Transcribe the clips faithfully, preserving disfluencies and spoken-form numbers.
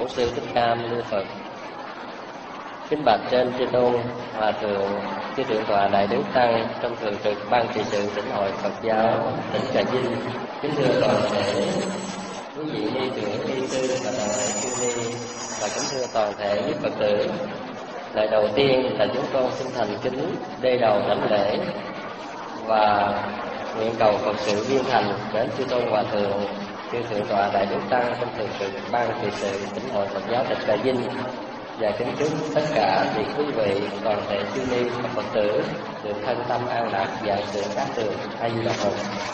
Bổn Sư Thích Ca Mâu Ni Phật. Kính bạch trên Chư Tôn Hòa Thượng Chư Thượng tọa Đại Đức Tăng trong thường trực ban trị sự Tỉnh hội Phật giáo tỉnh Trà Vinh. Kính thưa toàn thể quý vị ni trưởng ni sư và toàn thể chư ni, và kính thưa toàn thể quý Phật tử. Lời đầu tiên là chúng con xin thành kính đê đầu đảnh lễ và nguyện cầu Phật sự viên thành đến Chư Tôn Hòa Thượng Chư Thượng tọa Đại Đức Tăng trong thường trực ban trị sự Tỉnh hội Phật giáo tỉnh Trà Vinh, và kính chúc tất cả vị quý vị toàn thể chư ni và Phật tử được thân tâm an lạc, dạng sự các tường. A Di Đà Phật.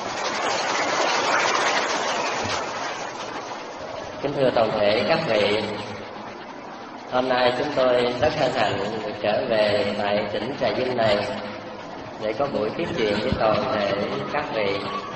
Kính thưa toàn thể các vị, hôm nay chúng tôi rất hân hạnh được trở về tại tỉnh Trà Vinh này để có buổi tiếp chuyện với toàn thể các vị.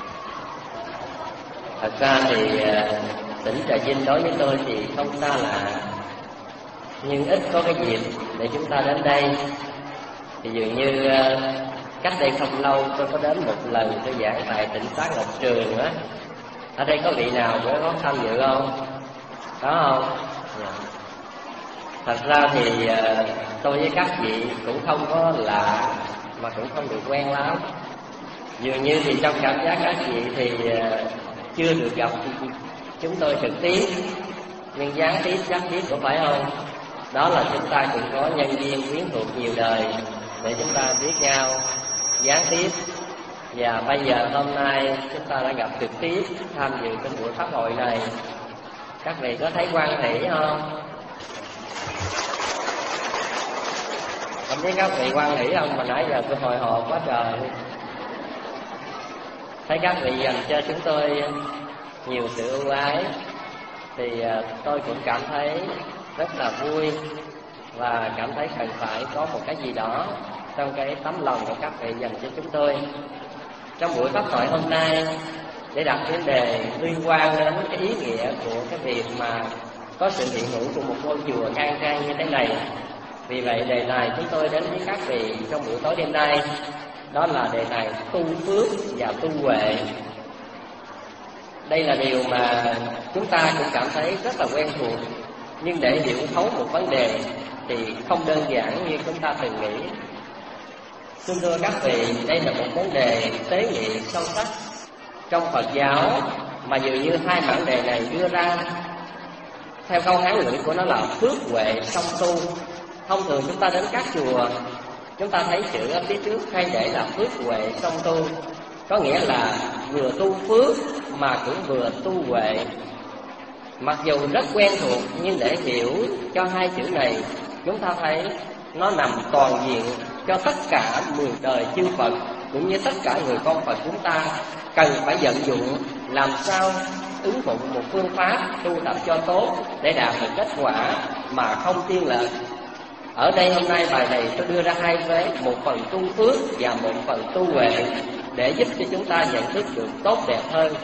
Thật ra thì tỉnh Trà Vinh đối với tôi thì không xa lạ, nhưng ít có cái dịp để chúng ta đến đây. Thì dường như cách đây không lâu tôi có đến một lần tôi giảng tại tỉnh xá Ngọc Trường á. Ở đây có vị nào mới có tham dự không? Có không? Yeah. Thật ra thì tôi với các vị cũng không có lạ, mà cũng không được quen lắm. Dường như thì trong cảm giác các vị thì chưa được gặp chúng tôi trực tiếp, nhưng gián tiếp gián tiếp có phải không? Đó là chúng ta cũng có nhân duyên quyến thuộc nhiều đời để chúng ta biết nhau gián tiếp. Và bây giờ hôm nay chúng ta đã gặp trực tiếp tham dự cái buổi pháp hội này. Các vị có thấy hoan hỷ không? Không biết các vị hoan hỷ không mà nãy giờ tôi hồi hộp quá trời. Thấy các vị dành cho chúng tôi nhiều sự ưu ái thì tôi cũng cảm thấy rất là vui, và cảm thấy cần phải có một cái gì đó trong cái tấm lòng của các vị dành cho chúng tôi. Trong buổi pháp hội hôm nay, để đặt vấn đề liên quan đến cái ý nghĩa của cái việc mà có sự hiện hữu của một ngôi chùa khang trang như thế này, vì vậy đề tài chúng tôi đến với các vị trong buổi tối đêm nay đó là đề tài tu phước và tu huệ. Đây là điều mà chúng ta cũng cảm thấy rất là quen thuộc, nhưng để hiểu thấu một vấn đề thì không đơn giản như chúng ta từng nghĩ. Xin thưa các vị, đây là một vấn đề tế nhị sâu sắc trong Phật giáo, mà dường như hai mảng đề này đưa ra theo câu Hán ngữ của nó là phước huệ song tu. Thông thường chúng ta đến các chùa, chúng ta thấy chữ ở phía trước hay để là phước huệ song tu, có nghĩa là vừa tu phước mà cũng vừa tu huệ. Mặc dù rất quen thuộc, nhưng để hiểu cho hai chữ này, chúng ta thấy nó nằm toàn diện cho tất cả mười đời chư Phật, cũng như tất cả người con Phật chúng ta cần phải vận dụng làm sao ứng dụng một phương pháp tu tập cho tốt để đạt được kết quả mà không tiên lệch. Ở đây hôm nay bài này tôi đưa ra hai vế, một phần tu phước và một phần tu huệ, để giúp cho chúng ta nhận thức được tốt đẹp hơn.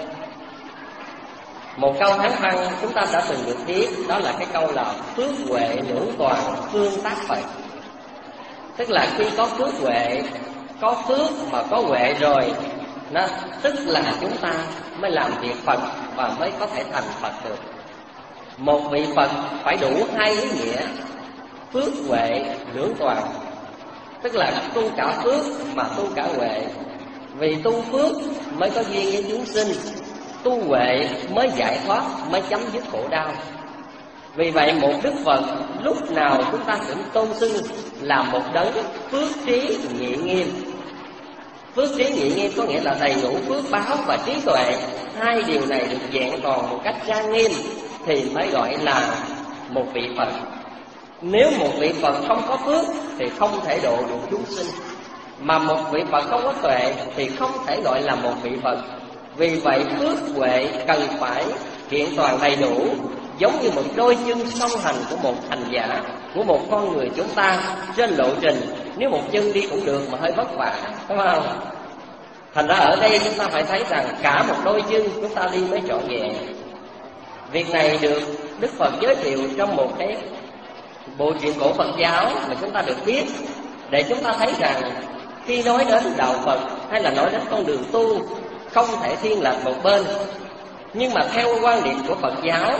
Một câu Hán văn chúng ta đã từng được biết, đó là cái câu là phước huệ lưỡng toàn phương tác Phật. Tức là khi có phước huệ, có phước mà có huệ rồi, nó tức là chúng ta mới làm việc Phật và mới có thể thành Phật được. Một vị Phật phải đủ hai ý nghĩa phước huệ lưỡng toàn, tức là tu cả phước mà tu cả huệ. Vì tu phước mới có duyên với chúng sinh, tu huệ mới giải thoát, mới chấm dứt khổ đau. Vì vậy một Đức Phật lúc nào chúng ta cũng tôn xưng là một đấng phước trí nhị nghiêm. Phước trí nhị nghiêm có nghĩa là đầy đủ phước báo và trí tuệ. Hai điều này được vẹn toàn một cách trang nghiêm thì mới gọi là một vị Phật. Nếu một vị Phật không có phước thì không thể độ được chúng sinh, mà một vị Phật không có tuệ thì không thể gọi là một vị Phật. Vì vậy phước huệ cần phải kiện toàn đầy đủ, giống như một đôi chân song hành của một hành giả, của một con người chúng ta trên lộ trình. Nếu một chân đi cũng được mà hơi vất vả, đúng không? Thành ra ở đây chúng ta phải thấy rằng cả một đôi chân chúng ta đi mới trọn vẹn. Việc này được Đức Phật giới thiệu trong một cái bộ truyện cổ Phật giáo mà chúng ta được biết, để chúng ta thấy rằng khi nói đến đạo Phật hay là nói đến con đường tu, không thể thiên lệch một bên. Nhưng mà theo quan điểm của Phật giáo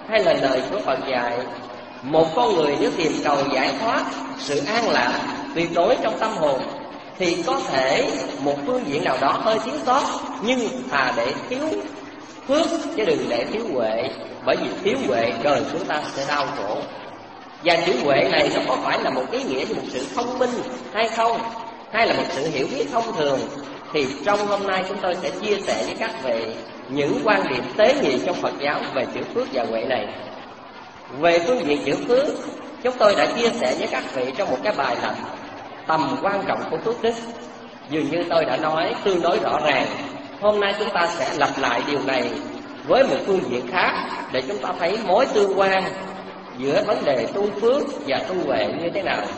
hay là lời của Phật dạy, một con người nếu tìm cầu giải thoát, sự an lạc tuyệt đối trong tâm hồn, thì có thể một phương diện nào đó hơi thiếu sót, nhưng thà để thiếu phước chứ đừng để thiếu huệ. Bởi vì thiếu huệ đời chúng ta sẽ đau khổ. Và chữ huệ này nó có phải là một ý nghĩa như một sự thông minh hay không, hay là một sự hiểu biết thông thường, thì trong hôm nay chúng tôi sẽ chia sẻ với các vị những quan điểm tế nhị trong Phật giáo về chữ phước và huệ này. Về phương diện chữ phước, chúng tôi đã chia sẻ với các vị trong một cái bài là tầm quan trọng của phước đức. Dường như tôi đã nói tương đối rõ ràng. Hôm nay chúng ta sẽ lặp lại điều này với một phương diện khác, để chúng ta thấy mối tương quan giữa vấn đề tu phước và tu huệ như thế nào.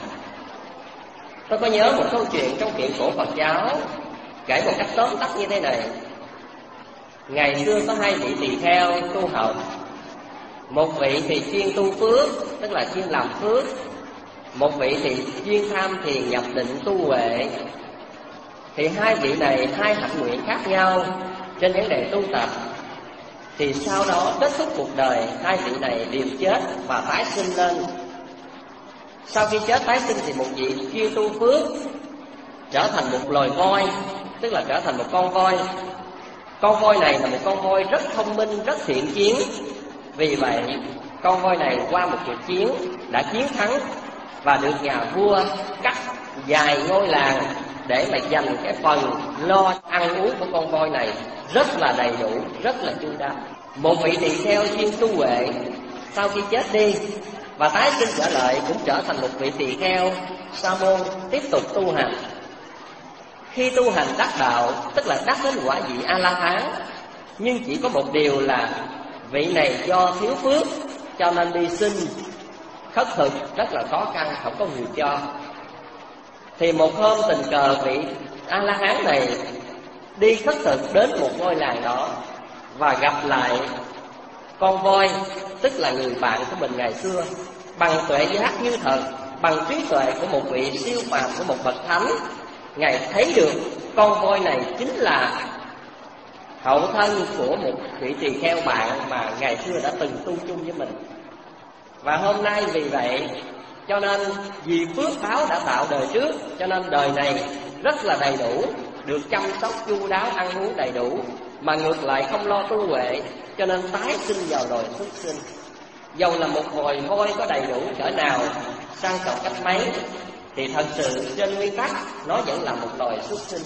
Tôi có nhớ một câu chuyện trong truyện cổ Phật giáo, kể một cách tóm tắt như thế này. Ngày xưa có hai vị tỳ kheo tu học. Một vị thì chuyên tu phước, tức là chuyên làm phước. Một vị thì chuyên tham thiền nhập định tu huệ. Thì hai vị này hai hạnh nguyện khác nhau trên vấn đề tu tập. Thì sau đó kết thúc cuộc đời, hai vị này đều chết và tái sinh lên. Sau khi chết tái sinh thì một vị chuyên tu phước trở thành một loài voi, tức là trở thành một con voi. Con voi này là một con voi rất thông minh, rất thiện chiến. Vì vậy con voi này qua một cuộc chiến đã chiến thắng và được nhà vua cắt vài ngôi làng để mà dành cái phần lo ăn uống của con voi này rất là đầy đủ, rất là chu đáo. Một vị tỳ kheo chuyên tu huệ sau khi chết đi và tái sinh trở lại cũng trở thành một vị tỳ kheo sa môn, tiếp tục tu hành. Khi tu hành đắc đạo, tức là đắc đến quả vị A La Hán, nhưng chỉ có một điều là vị này do thiếu phước cho nên đi sinh khất thực rất là khó khăn, không có người cho. Thì một hôm tình cờ vị A La Hán này đi khất thực đến một ngôi làng đó và gặp lại con voi, tức là người bạn của mình ngày xưa. Bằng tuệ giác như thật, bằng trí tuệ của một vị siêu phàm, của một bậc thánh, Ngài thấy được con voi này chính là hậu thân của một vị tỳ kheo bạn mà ngày xưa đã từng tu chung với mình. Và hôm nay vì vậy, cho nên vì phước báo đã tạo đời trước, cho nên đời này rất là đầy đủ, được chăm sóc chu đáo, ăn uống đầy đủ, mà ngược lại không lo tu huệ, cho nên tái sinh vào loài xuất sinh. Dầu là một loài voi có đầy đủ cỡ nào, sang trọng cách mấy, thì thật sự trên nguyên tắc nó vẫn là một loài xuất sinh.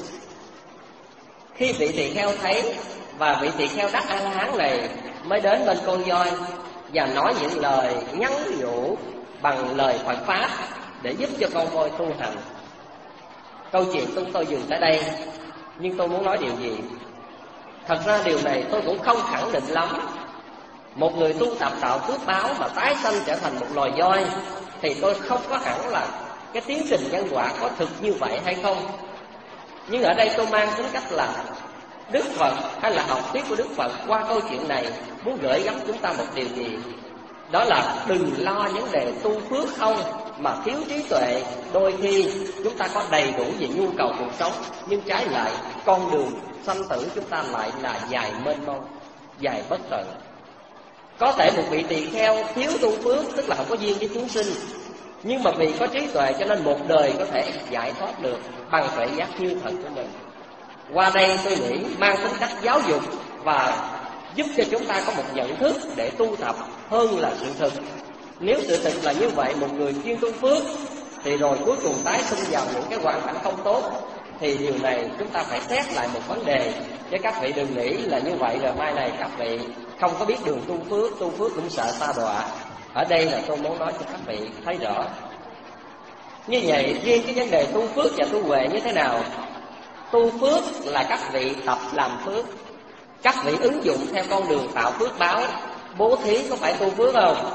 Khi vị tỳ kheo thấy, và vị tỳ kheo đắc A La Hán này mới đến bên con voi và nói những lời nhắn nhủ bằng lời Phật pháp để giúp cho con voi tu hành. Câu chuyện chúng tôi dừng tại đây, nhưng tôi muốn nói điều gì? Thật ra điều này tôi cũng không khẳng định lắm. Một người tu tập tạo phước báo mà tái sanh trở thành một loài voi, thì tôi không có hẳn là cái tiến trình nhân quả có thực như vậy hay không. Nhưng ở đây tôi mang tính cách là Đức Phật hay là học thuyết của Đức Phật qua câu chuyện này muốn gửi gắm chúng ta một điều gì? Đó là đừng lo vấn đề tu phước không mà thiếu trí tuệ. Đôi khi chúng ta có đầy đủ về nhu cầu cuộc sống, nhưng trái lại con đường sanh tử chúng ta lại là dài mênh mông, dài bất tận. Có thể một vị tỳ kheo thiếu tu phước, tức là không có duyên với chúng sinh, nhưng mà vì có trí tuệ cho nên một đời có thể giải thoát được bằng tuệ giác như thật của mình. Qua đây tôi nghĩ mang tính cách giáo dục và giúp cho chúng ta có một nhận thức để tu tập hơn là sự thực. Nếu sự thực là như vậy, một người chuyên tu phước thì rồi cuối cùng tái sinh vào những cái hoàn cảnh không tốt, thì điều này chúng ta phải xét lại một vấn đề. Chứ các vị đừng nghĩ là như vậy rồi mai này các vị không có biết đường tu phước, tu phước cũng sợ sa đọa. Ở đây là tôi muốn nói cho các vị thấy rõ. Như vậy, riêng cái vấn đề tu phước và tu huệ như thế nào? Tu phước là các vị tập làm phước, các vị ứng dụng theo con đường tạo phước báo. Bố thí có phải tu phước không?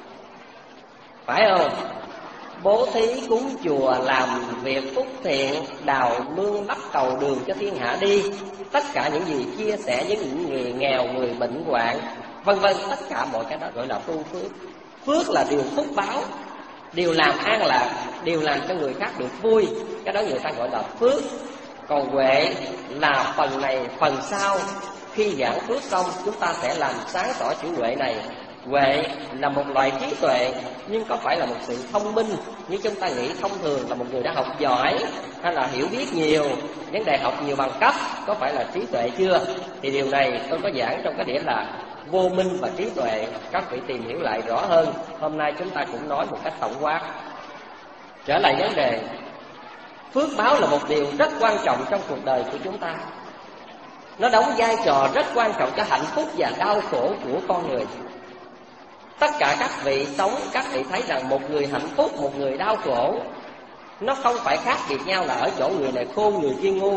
Phải không? Bố thí cúng chùa, làm việc phúc thiện, đào mương đắp cầu đường cho thiên hạ đi, tất cả những gì chia sẻ với những người nghèo, người bệnh hoạn, vân vân, tất cả mọi cái đó gọi là tu phước. Phước là điều phúc báo, điều làm an lạc, điều làm cho người khác được vui, cái đó người ta gọi là phước. Còn huệ là phần này, phần sau. Khi giảng phước xong, chúng ta sẽ làm sáng tỏ chữ huệ này Huệ là một loại trí tuệ, nhưng có phải là một sự thông minh như chúng ta nghĩ thông thường là một người đã học giỏi hay là hiểu biết nhiều, vấn đề học nhiều bằng cấp có phải là trí tuệ chưa? Thì điều này tôi có giảng trong cái điểm là vô minh và trí tuệ. Các vị tìm hiểu lại rõ hơn. Hôm nay chúng ta cũng nói một cách tổng quát. Trở lại vấn đề, phước báo là một điều rất quan trọng trong cuộc đời của chúng ta. Nó đóng vai trò rất quan trọng cho hạnh phúc và đau khổ của con người. Tất cả các vị sống, các vị thấy rằng một người hạnh phúc, một người đau khổ, nó không phải khác biệt nhau là ở chỗ người này khôn, người kia ngu.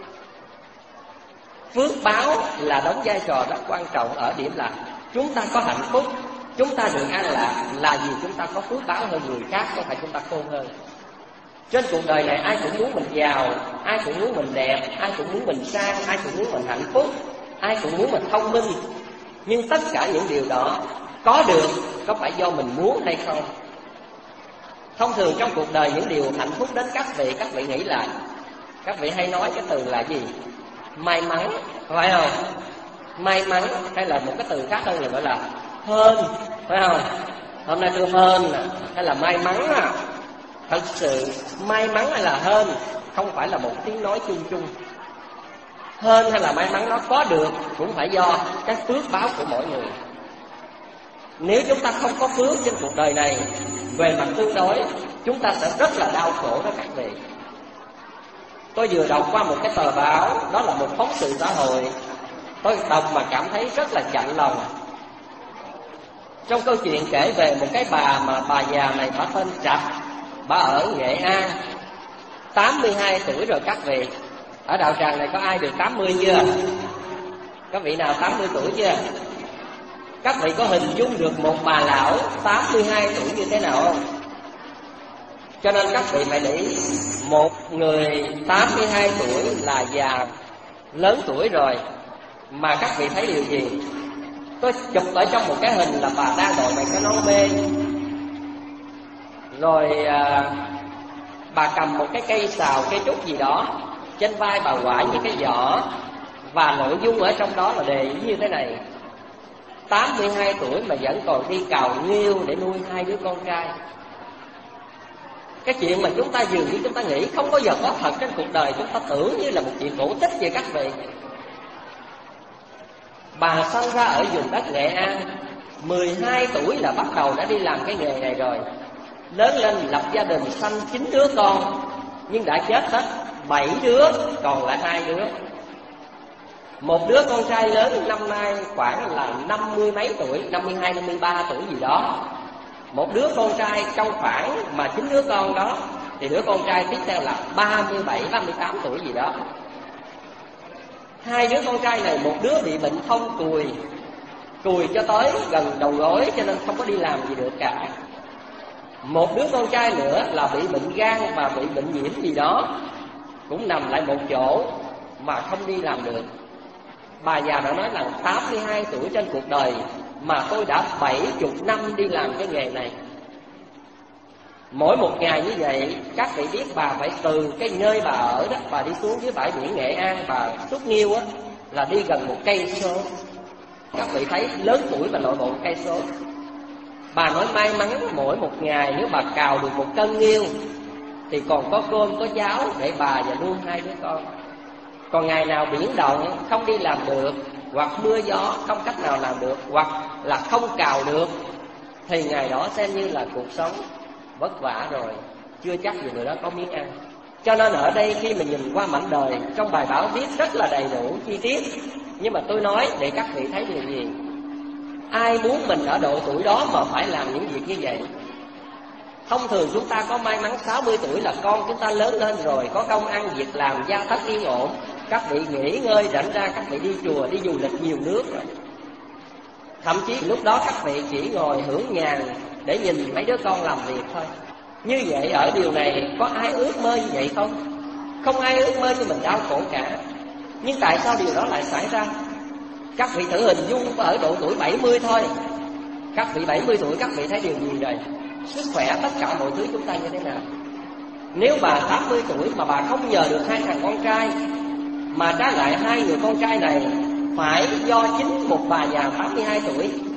Phước báo là đóng vai trò rất quan trọng ở điểm là chúng ta có hạnh phúc, chúng ta được an lạc là vì chúng ta có phước báo hơn người khác, không phải chúng ta khôn hơn. Trên cuộc đời này ai cũng muốn mình giàu, ai cũng muốn mình đẹp, ai cũng muốn mình sang, ai cũng muốn mình hạnh phúc, ai cũng muốn mình thông minh. Nhưng tất cả những điều đó có được có phải do mình muốn hay không? Thông thường trong cuộc đời những điều hạnh phúc đến các vị, các vị nghĩ là, các vị hay nói cái từ là gì? May mắn, phải không? May mắn hay là một cái từ khác hơn là gọi là hên, phải không? Hôm nay tôi hên hay là may mắn à? Thật sự may mắn hay là hên không phải là một tiếng nói chung chung. Hên hay là may mắn nó có được cũng phải do cái phước báo của mỗi người. Nếu chúng ta không có phước trên cuộc đời này, về mặt tương đối chúng ta sẽ rất là đau khổ đó các vị. Tôi vừa đọc qua một cái tờ báo, đó là một phóng sự xã hội. Tôi đọc mà cảm thấy rất là chạnh lòng. Trong câu chuyện kể về một cái bà mà bà già này, bà tên Trạch, bà ở Nghệ An, tám mươi hai tuổi rồi các vị. Ở đạo tràng này có ai được tám mươi chưa? Các vị nào tám mươi tuổi chưa? Các vị có hình dung được một bà lão tám mươi hai tuổi như thế nào không? Cho nên các vị phải để ý, một người tám mươi hai tuổi là già, lớn tuổi rồi, mà các vị thấy điều gì? Tôi chụp ở trong một cái hình là bà đang đội một cái nón bê, rồi à, bà cầm một cái cây sào, cây trúc gì đó, trên vai bà quải những cái giỏ, và nội dung ở trong đó là đề như thế này: tám mươi hai tuổi mà vẫn còn đi cào nghêu để nuôi hai đứa con trai. Cái chuyện mà chúng ta dường như chúng ta nghĩ không bao giờ có thật trên cuộc đời, chúng ta tưởng như là một chuyện cổ tích vậy các vị. Bà sinh ra ở vùng đất Nghệ An, mười hai tuổi là bắt đầu đã đi làm cái nghề này rồi. Lớn lên lập gia đình, sanh chín đứa con, nhưng đã chết hết bảy đứa, còn lại hai đứa. Một đứa con trai lớn năm nay khoảng là năm mươi mấy tuổi, năm mươi hai, năm mươi ba tuổi gì đó. Một đứa con trai trong khoảng mà chín đứa con đó, thì đứa con trai tiếp theo là ba mươi bảy, ba mươi tám tuổi gì đó. Hai đứa con trai này, một đứa bị bệnh thông cùi, cùi cho tới gần đầu gối cho nên không có đi làm gì được cả. Một đứa con trai nữa là bị bệnh gan và bị bệnh nhiễm gì đó, cũng nằm lại một chỗ mà không đi làm được. Bà già đã nói rằng tám mươi hai tuổi trên cuộc đời mà tôi đã bảy mươi năm đi làm cái nghề này. Mỗi một ngày như vậy, các vị biết bà phải từ cái nơi bà ở đó, bà đi xuống dưới bãi biển Nghệ An, bà xúc nghiêu á, là đi gần một cây số. Các vị thấy lớn tuổi mà nội bộ một cây số. Bà nói may mắn mỗi một ngày nếu bà cào được một cân nghiêu thì còn có cơm có cháo để bà và nuôi hai đứa con. Còn ngày nào biển động không đi làm được, hoặc mưa gió không cách nào làm được, hoặc là không cào được, thì ngày đó xem như là cuộc sống vất vả rồi, chưa chắc gì người đó có miếng ăn. Cho nên ở đây khi mà nhìn qua mảnh đời, trong bài báo viết rất là đầy đủ chi tiết. Nhưng mà tôi nói để các vị thấy điều gì? Ai muốn mình ở độ tuổi đó mà phải làm những việc như vậy? Thông thường chúng ta có may mắn sáu mươi tuổi là con chúng ta lớn lên rồi, có công ăn việc làm, gia thất yên ổn. Các vị nghỉ ngơi rảnh ra, các vị đi chùa, đi du lịch nhiều nước rồi. Thậm chí lúc đó các vị chỉ ngồi hưởng nhàn để nhìn mấy đứa con làm việc thôi. Như vậy ở điều này có ai ước mơ như vậy không? Không ai ước mơ cho mình đau khổ cả. Nhưng tại sao điều đó lại xảy ra? Các vị thử hình dung ở độ tuổi bảy mươi thôi. Các vị bảy mươi tuổi các vị thấy điều gì rồi? Sức khỏe tất cả mọi thứ chúng ta như thế nào? Nếu bà tám mươi tuổi mà bà không nhờ được hai thằng con trai, mà trái lại hai người con trai này phải do chính một bà già tám mươi hai tuổi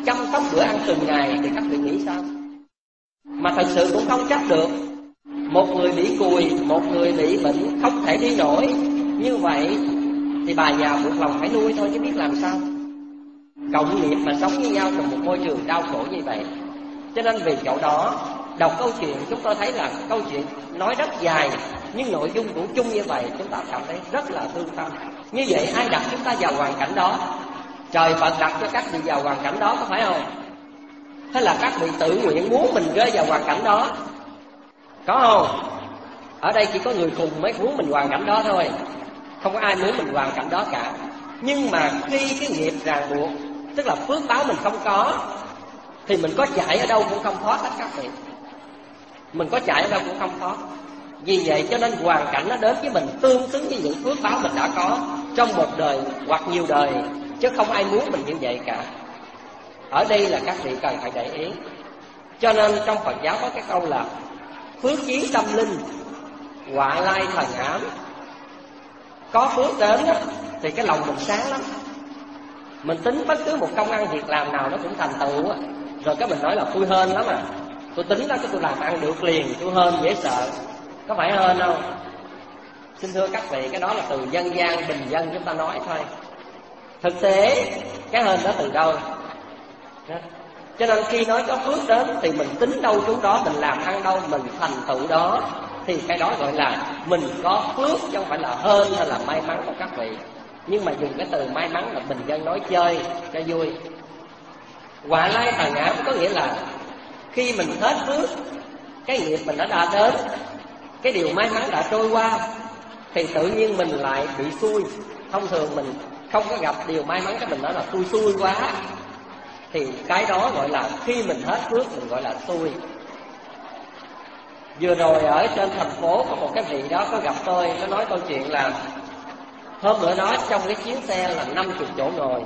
chăm sóc bữa ăn từng ngày thì các vị nghĩ sao? Mà thật sự cũng không trách được. Một người bị cùi, một người bị bệnh không thể đi nổi, như vậy thì bà già buộc lòng phải nuôi thôi chứ biết làm sao. Cộng nghiệp mà sống với nhau trong một môi trường đau khổ như vậy. Cho nên vì chỗ đó, đọc câu chuyện chúng tôi thấy là câu chuyện nói rất dài, nhưng nội dung cũng chung như vậy, chúng ta cảm thấy rất là thương tâm. Như vậy ai đặt chúng ta vào hoàn cảnh đó? Trời Phật đặt cho các vị vào hoàn cảnh đó, có phải không? Hay là các vị tự nguyện muốn mình rơi vào hoàn cảnh đó? Có không? Ở đây chỉ có người khùng mới muốn mình hoàn cảnh đó thôi, không có ai muốn mình hoàn cảnh đó cả. Nhưng mà khi cái nghiệp ràng buộc, tức là phước báo mình không có, thì mình có chạy ở đâu cũng không thoát hết các vị. Mình có chạy ở đâu cũng không thoát. Vì vậy cho nên hoàn cảnh nó đến với mình tương xứng với những phước báo mình đã có trong một đời hoặc nhiều đời, chứ không ai muốn mình như vậy cả. Ở đây là các vị cần phải để ý. Cho nên trong Phật giáo có cái câu là phước chí tâm linh, họa lai thần ám. Có phước đến thì cái lòng mình sáng lắm. Mình tính bất cứ một công ăn việc làm nào nó cũng thành tựu, rồi cái mình nói là tôi hên lắm à, tôi tính đó cái tôi làm ăn được liền, tôi hên dễ sợ. Có phải hên không? Xin thưa các vị, cái đó là từ dân gian bình dân chúng ta nói thôi. Thực tế cái hên đó từ đâu? Cho nên khi nói có phước đến thì mình tính đâu trú đó, mình làm ăn đâu, mình thành tựu đó, thì cái đó gọi là mình có phước, chứ không phải là hên hay là may mắn của các vị. Nhưng mà dùng cái từ may mắn là bình dân nói chơi cho vui. Họa lai thần ám có nghĩa là khi mình hết phước, cái nghiệp mình đã đã đến, cái điều may mắn đã trôi qua, thì tự nhiên mình lại bị xui. Thông thường mình không có gặp điều may mắn, cái mình nói là tôi xui quá, thì cái đó gọi là khi mình hết phước mình gọi là xui. Vừa rồi ở trên thành phố có một cái vị đó có gặp tôi, nó nói câu chuyện là hôm bữa đó trong cái chuyến xe là năm mươi chỗ ngồi.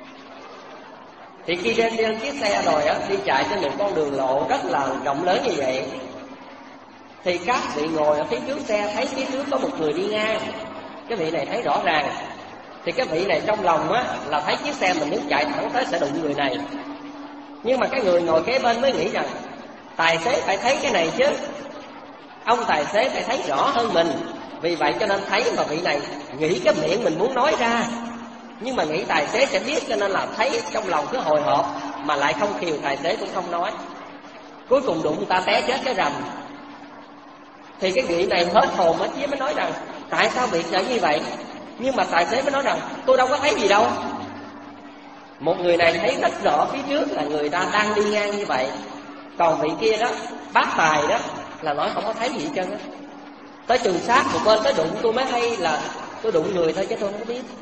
Thì khi lên lên chiếc xe rồi á, đi chạy trên một con đường lộ rất là rộng lớn như vậy, thì các vị ngồi ở phía trước xe thấy phía trước có một người đi ngang. Cái vị này thấy rõ ràng, thì cái vị này trong lòng á là thấy chiếc xe mình nếu chạy thẳng tới sẽ đụng người này. Nhưng mà cái người ngồi kế bên mới nghĩ rằng tài xế phải thấy cái này chứ, ông tài xế phải thấy rõ hơn mình. Vì vậy cho nên thấy, mà vị này nghĩ cái miệng mình muốn nói ra, nhưng mà nghĩ tài xế sẽ biết, cho nên là thấy trong lòng cứ hồi hộp, mà lại không khiều tài xế cũng không nói. Cuối cùng đụng người ta té chết cái rầm. Thì cái vị này hết hồn hết vía mới nói rằng tại sao việc lại như vậy? Nhưng mà tài xế mới nói rằng tôi đâu có thấy gì đâu. Một người này thấy rất rõ phía trước là người ta đang đi ngang như vậy, còn vị kia đó, bác tài đó, là nói không có thấy gì hết trơn á. Tới chừng sát một bên tới đụng tôi mới hay là tôi đụng người thôi chứ tôi không có biết.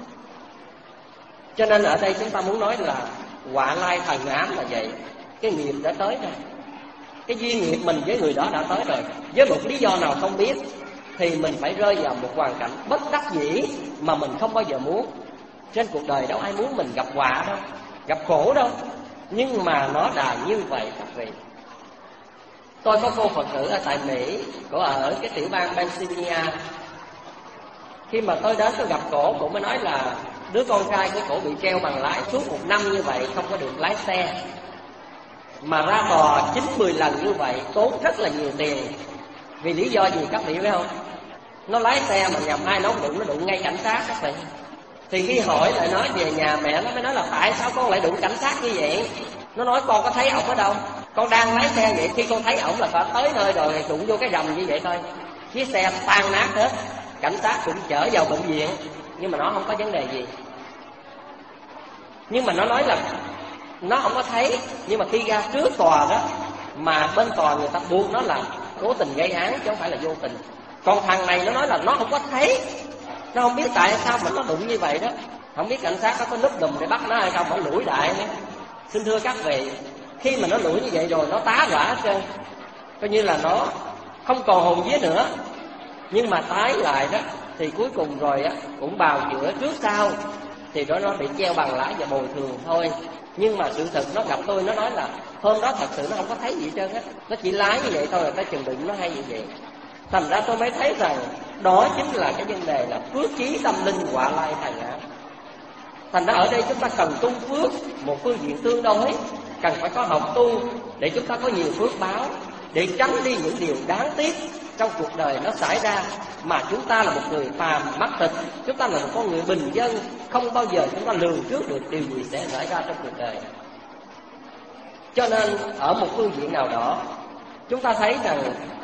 Cho nên ở đây chúng ta muốn nói là họa lai thần ám là vậy. Cái nghiệp đã tới rồi, cái duyên nghiệp mình với người đó đã tới rồi, với một lý do nào không biết, thì mình phải rơi vào một hoàn cảnh bất đắc dĩ mà mình không bao giờ muốn. Trên cuộc đời đâu ai muốn mình gặp họa đâu, gặp khổ đâu, nhưng mà nó là như vậy các vị. Tôi có cô Phật tử ở tại Mỹ, cô ở cái tiểu bang Pennsylvania. Khi mà tôi đến tôi gặp cổ, cổ mới nói là đứa con trai của cổ bị treo bằng lái suốt một năm như vậy, không có được lái xe, mà ra tòa chín mười lần như vậy, tốn rất là nhiều tiền. Vì lý do gì các vị biết không? Nó lái xe mà nhầm ai nó đụng, nó đụng ngay cảnh sát các vị. Thì khi hỏi lại nói về nhà, mẹ nó mới nói là tại sao con lại đụng cảnh sát như vậy? Nó nói con có thấy ổng ở đâu, con đang lái xe vậy, khi con thấy ổng là phải tới nơi rồi đụng vô cái rầm như vậy thôi. Chiếc xe tan nát hết, cảnh sát cũng chở vào bệnh viện, nhưng mà nó không có vấn đề gì. Nhưng mà nó nói là nó không có thấy, nhưng mà khi ra trước tòa đó, mà bên tòa người ta buộc nó là cố tình gây án chứ không phải là vô tình. Còn thằng này nó nói là nó không có thấy, nó không biết tại sao mà nó đụng như vậy đó. Không biết cảnh sát nó có núp đùm để bắt nó hay không, nó lủi đại nữa. Xin thưa các vị, khi mà nó lủi như vậy rồi nó tá rã hết trơn, coi như là nó không còn hồn vía nữa. Nhưng mà tái lại đó thì cuối cùng rồi á cũng bào chữa trước sau, thì đó nó bị treo bằng lái và bồi thường thôi. Nhưng mà sự thật nó gặp tôi, nó nói là hôm đó thật sự nó không có thấy gì hết trơn á, nó chỉ lái như vậy thôi là tới chừng đụng nó hay như vậy. Thành ra tôi mới thấy rằng đó chính là cái vấn đề là phước chí tâm linh họa lai thần ám. Thành ra ở đây chúng ta cần tu phước một phương diện tương đối, cần phải có học tu để chúng ta có nhiều phước báo, để tránh đi những điều đáng tiếc trong cuộc đời nó xảy ra. Mà chúng ta là một người phàm mắc thịt, chúng ta là một con người bình dân, không bao giờ chúng ta lường trước được điều gì sẽ xảy ra trong cuộc đời. Cho nên ở một phương diện nào đó, chúng ta thấy rằng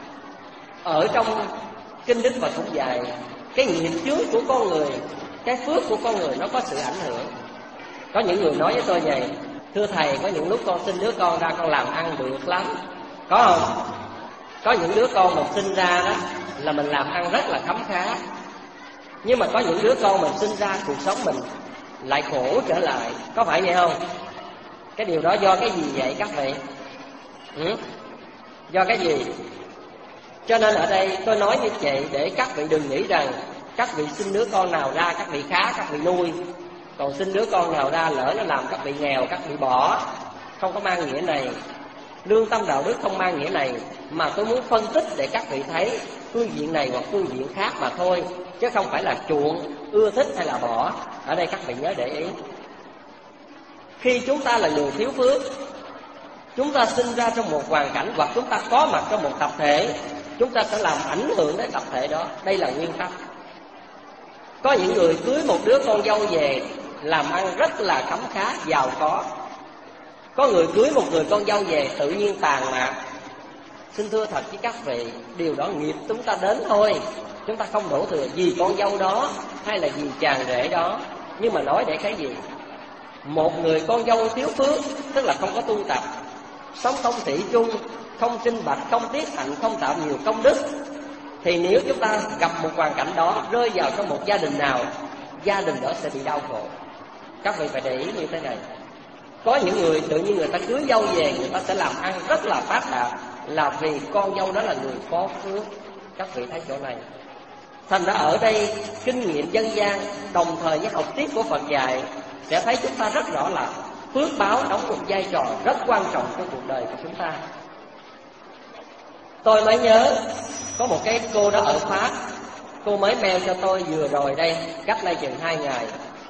ở trong kinh Đức Phật cũng dạy cái nghiệp chướng của con người, cái phước của con người nó có sự ảnh hưởng. Có những người nói với tôi vậy: thưa thầy, có những lúc con sinh đứa con ra con làm ăn được lắm. Có không? Có những đứa con mình sinh ra đó là mình làm ăn rất là khấm khá. Nhưng mà có những đứa con mình sinh ra cuộc sống mình lại khổ trở lại. Có phải vậy không? Cái điều đó do cái gì vậy các vị? Ừ? Do cái gì? Cho nên ở đây tôi nói như vậy để các vị đừng nghĩ rằng các vị sinh đứa con nào ra các vị khá, các vị nuôi, còn sinh đứa con nào ra lỡ nó làm các vị nghèo, các vị bỏ. Không có mang nghĩa này. Lương tâm đạo đức không mang nghĩa này. Mà tôi muốn phân tích để các vị thấy phương diện này hoặc phương diện khác mà thôi, chứ không phải là chuộng, ưa thích hay là bỏ. Ở đây các vị nhớ để ý. Khi chúng ta là người thiếu phước, chúng ta sinh ra trong một hoàn cảnh hoặc chúng ta có mặt trong một tập thể, chúng ta sẽ làm ảnh hưởng đến tập thể đó. Đây là nguyên tắc. Có những người cưới một đứa con dâu về làm ăn rất là khấm khá, giàu có. Có người cưới một người con dâu về tự nhiên tàn mạc. Xin thưa thật với các vị, điều đó nghiệp chúng ta đến thôi. Chúng ta không đổ thừa vì con dâu đó hay là vì chàng rể đó. Nhưng mà nói để cái gì? Một người con dâu thiếu phước, tức là không có tu tập, sống không thủy chung, không trinh bạch, không tiết hạnh, không tạo nhiều công đức, thì nếu chúng ta gặp một hoàn cảnh đó, rơi vào trong một gia đình nào, gia đình đó sẽ bị đau khổ. Các vị phải để ý như thế này. Có những người tự nhiên người ta cưới dâu về, người ta sẽ làm ăn rất là phát đạt, là vì con dâu đó là người có phước. Các vị thấy chỗ này. Thành ra ở đây kinh nghiệm dân gian đồng thời với học thuyết của Phật dạy sẽ thấy chúng ta rất rõ là phước báo đóng một vai trò rất quan trọng trong cuộc đời của chúng ta. Tôi mới nhớ có một cái cô đó ở Pháp, cô mới mail cho tôi vừa rồi đây, cách đây chừng hai ngày.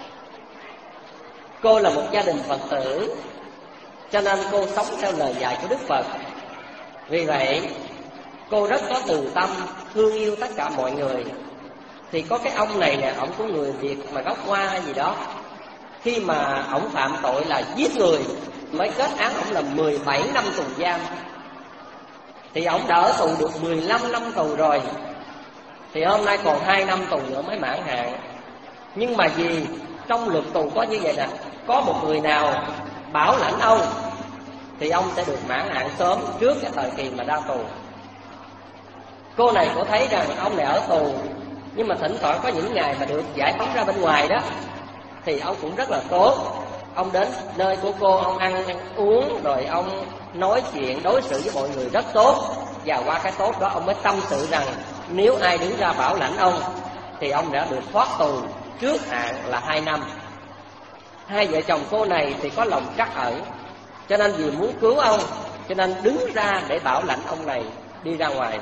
Cô là một gia đình Phật tử, cho nên cô sống theo lời dạy của Đức Phật. Vì vậy cô rất có từ tâm, thương yêu tất cả mọi người. Thì có cái ông này nè, ông của người Việt mà gốc Hoa hay gì đó, khi mà ông phạm tội là giết người, mới kết án ông là mười bảy năm tù giam. Thì ông đã ở tù được mười lăm năm tù rồi, thì hôm nay còn hai năm tù nữa mới mãn hạn. Nhưng mà vì trong luật tù có như vậy nè, có một người nào bảo lãnh ông thì ông sẽ được mãn hạn sớm trước cái thời kỳ mà ra tù. Cô này cô thấy rằng ông này ở tù, nhưng mà thỉnh thoảng có những ngày mà được giải phóng ra bên ngoài đó, thì ông cũng rất là tốt. Ông đến nơi của cô, ông ăn uống, rồi ông nói chuyện, đối xử với mọi người rất tốt. Và qua cái tốt đó ông mới tâm sự rằng nếu ai đứng ra bảo lãnh ông thì ông đã được thoát tù trước hạn là hai năm. Hai vợ chồng cô này thì có lòng trắc ẩn, cho nên vì muốn cứu ông, cho nên đứng ra để bảo lãnh ông này đi ra ngoài.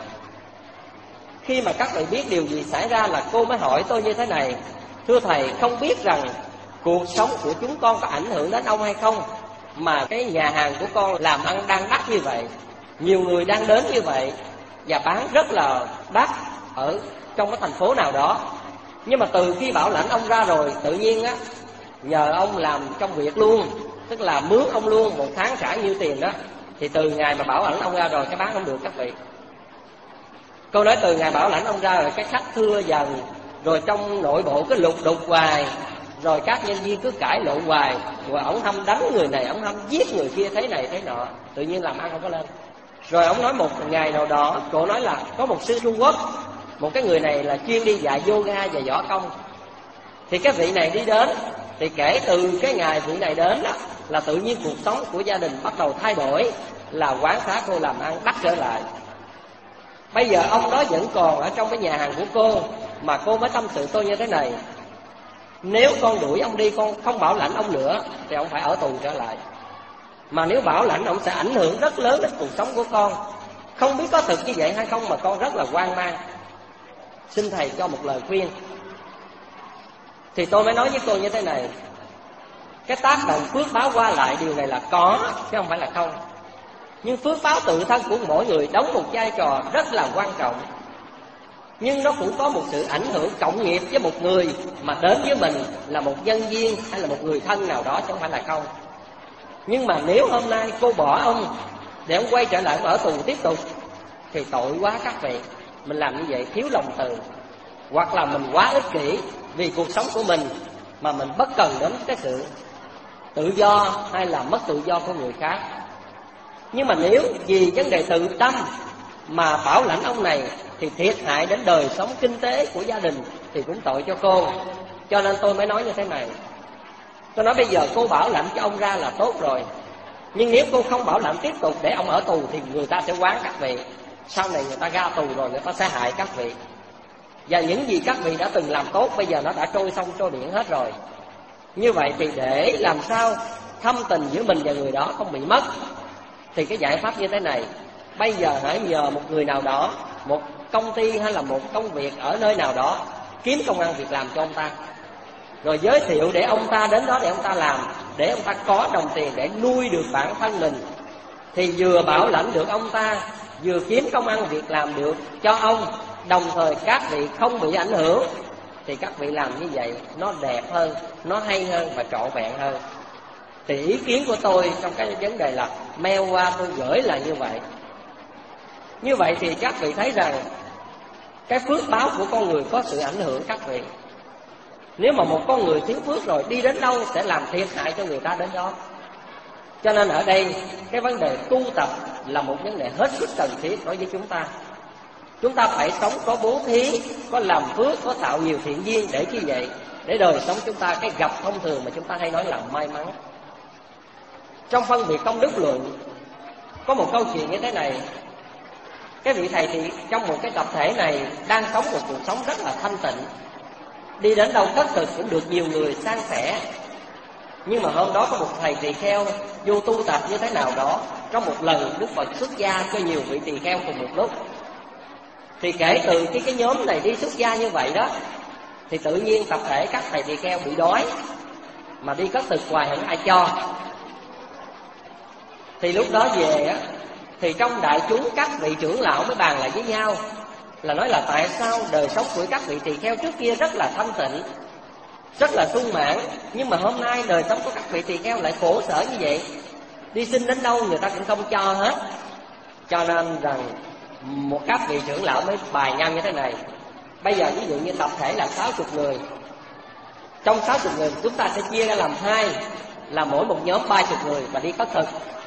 Khi mà các vị biết điều gì xảy ra là cô mới hỏi tôi như thế này: thưa thầy, không biết rằng cuộc sống của chúng con có ảnh hưởng đến ông hay không, mà cái nhà hàng của con làm ăn đang đắt như vậy, nhiều người đang đến như vậy và bán rất là đắt ở trong cái thành phố nào đó. Nhưng mà từ khi bảo lãnh ông ra rồi, tự nhiên á nhờ ông làm công việc luôn, tức là mướn ông luôn, một tháng trả nhiêu tiền đó. Thì từ ngày mà bảo lãnh ông ra rồi cái bán không được các vị. Cô nói từ ngày bảo lãnh ông ra rồi cái khách thưa dần, rồi trong nội bộ cứ lục đục hoài, rồi các nhân viên cứ cãi lộn hoài, rồi ổng hăm đánh người này, ổng hăm giết người kia, thế này thế nọ, tự nhiên làm ăn không có lên. Rồi ổng nói một ngày nào đó, cô nói là có một sư Trung Quốc, một cái người này là chuyên đi dạy yoga và võ công. Thì cái vị này đi đến, thì kể từ cái ngày vị này đến đó, là tự nhiên cuộc sống của gia đình bắt đầu thay đổi, là quán xá cô làm ăn đắt trở lại. Bây giờ ông đó vẫn còn ở trong cái nhà hàng của cô, mà cô mới tâm sự tôi như thế này: nếu con đuổi ông đi, con không bảo lãnh ông nữa, thì ông phải ở tù trở lại. Mà nếu bảo lãnh, ông sẽ ảnh hưởng rất lớn đến cuộc sống của con. Không biết có thực như vậy hay không mà con rất là hoang mang. Xin thầy cho một lời khuyên. Thì tôi mới nói với cô như thế này: Cái tác động phước báo qua lại điều này là có chứ không phải là không. Nhưng phước báo tự thân của mỗi người đóng một vai trò rất là quan trọng. Nhưng nó cũng có một sự ảnh hưởng cộng nghiệp với một người mà đến với mình là một nhân viên hay là một người thân nào đó chứ không phải là không. Nhưng mà nếu hôm nay cô bỏ ông để ông quay trở lại ông ở tù tiếp tục thì tội quá các vị. Mình làm như vậy thiếu lòng từ, hoặc là mình quá ích kỷ vì cuộc sống của mình mà mình bất cần đến cái sự tự do hay là mất tự do của người khác. Nhưng mà nếu vì vấn đề tự tâm mà bảo lãnh ông này thì thiệt hại đến đời sống kinh tế của gia đình thì cũng tội cho cô. Cho nên tôi mới nói như thế này. Tôi nói bây giờ cô bảo lãnh cho ông ra là tốt rồi, nhưng nếu cô không bảo lãnh tiếp tục để ông ở tù thì người ta sẽ oán các vị. Sau này người ta ra tù rồi người ta sẽ hại các vị. Và những gì các vị đã từng làm tốt bây giờ nó đã trôi sông trôi biển hết rồi. Như vậy thì để làm sao thâm tình giữa mình và người đó không bị mất thì cái giải pháp như thế này. Bây giờ hãy nhờ một người nào đó, một công ty hay là một công việc ở nơi nào đó kiếm công ăn việc làm cho ông ta, rồi giới thiệu để ông ta đến đó để ông ta làm, để ông ta có đồng tiền để nuôi được bản thân mình. Thì vừa bảo lãnh được ông ta, vừa kiếm công ăn việc làm được cho ông, đồng thời các vị không bị ảnh hưởng. Thì các vị làm như vậy nó đẹp hơn, nó hay hơn và trọn vẹn hơn. Thì ý kiến của tôi trong cái vấn đề là mail qua tôi gửi là như vậy. Như vậy thì các vị thấy rằng cái phước báo của con người có sự ảnh hưởng các vị. Nếu mà một con người thiếu phước rồi đi đến đâu sẽ làm thiệt hại cho người ta đến đó. Cho nên ở đây cái vấn đề tu tập là một vấn đề hết sức cần thiết đối với chúng ta. Chúng ta phải sống có bố thí, có làm phước, có tạo nhiều thiện duyên để chi vậy? Để đời sống chúng ta cái gặp thông thường mà chúng ta hay nói là may mắn. Trong phân biệt công đức luận có một câu chuyện như thế này. Cái vị thầy thì trong một cái tập thể này đang sống một cuộc sống rất là thanh tịnh, đi đến đâu thất thực cũng được nhiều người san sẻ. Nhưng mà hôm đó có một thầy tỳ kheo vô tu tập như thế nào đó. Trong một lần Đức Phật xuất gia cho nhiều vị tỳ kheo cùng một lúc. Thì kể từ cái, cái nhóm này đi xuất gia như vậy đó, thì tự nhiên tập thể các thầy tỳ kheo bị đói, mà đi cất thực hoài không ai cho. Thì lúc đó về á, thì trong đại chúng các vị trưởng lão mới bàn lại với nhau, là nói là tại sao đời sống của các vị tỳ kheo trước kia rất là thanh tịnh, rất là sung mãn, nhưng mà hôm nay đời sống của các vị tỳ kheo lại khổ sở như vậy, đi xin đến đâu người ta cũng không cho hết. Cho nên rằng một các vị trưởng lão mới bài nhau như thế này. Bây giờ ví dụ như tập thể là sáu mươi người, trong sáu mươi người chúng ta sẽ chia ra làm hai, là mỗi một nhóm ba mươi người và đi cất thực.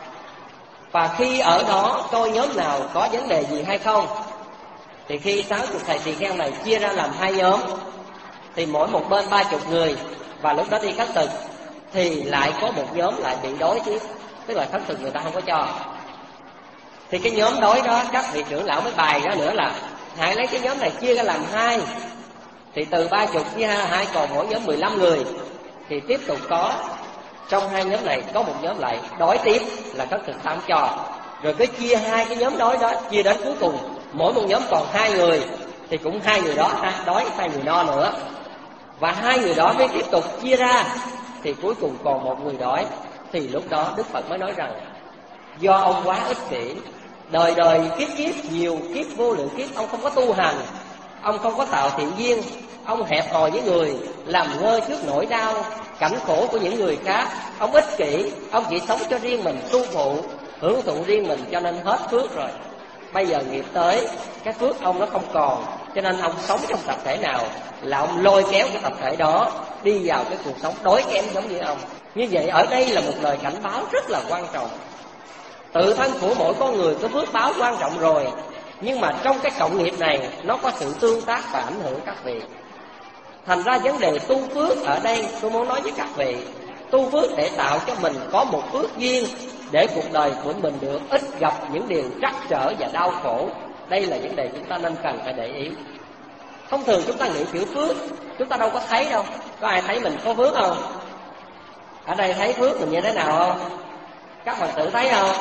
Và khi ở đó coi nhóm nào có vấn đề gì hay không, thì khi sáu mươi thầy tỳ kheo này chia ra làm hai nhóm, thì mỗi một bên ba mươi người, và lúc đó đi khất thực thì lại có một nhóm lại bị đói tiếp, tức là khất thực người ta không có cho. Thì cái nhóm đói đó các vị trưởng lão mới bài ra nữa là hãy lấy cái nhóm này chia ra làm hai, thì từ ba mươi chia hai còn mỗi nhóm mười lăm người, thì tiếp tục có trong hai nhóm này có một nhóm lại đói tiếp là khất thực ta không cho. Rồi cứ chia hai cái nhóm đói đó, chia đến cuối cùng mỗi một nhóm còn hai người, thì cũng hai người đó đói, hai người no nữa. Và hai người đó mới tiếp tục chia ra, thì cuối cùng còn một người đói. Thì lúc đó Đức Phật mới nói rằng do ông quá ích kỷ, đời đời kiếp kiếp nhiều kiếp vô lượng kiếp ông không có tu hành, ông không có tạo thiện duyên, ông hẹp hòi với người, làm ngơ trước nỗi đau cảnh khổ của những người khác. Ông ích kỷ, ông chỉ sống cho riêng mình, tu phụ hưởng thụ riêng mình, cho nên hết phước rồi. Bây giờ nghiệp tới, cái phước ông nó không còn, cho nên ông sống trong tập thể nào là ông lôi kéo cái tập thể đó đi vào cái cuộc sống đói kém giống như ông. Như vậy ở đây là một lời cảnh báo rất là quan trọng. Tự thân của mỗi con người có phước báo quan trọng rồi, nhưng mà trong cái cộng nghiệp này nó có sự tương tác và ảnh hưởng các vị. Thành ra vấn đề tu phước ở đây tôi muốn nói với các vị, tu phước để tạo cho mình có một phước duyên, để cuộc đời của mình được ít gặp những điều trắc trở và đau khổ. Đây là vấn đề chúng ta nên cần phải để ý. Thông thường chúng ta nghĩ chữ phước, chúng ta đâu có thấy đâu. Có ai thấy mình có phước không? Ở đây thấy phước mình như thế nào không? Các bạn tự thấy không?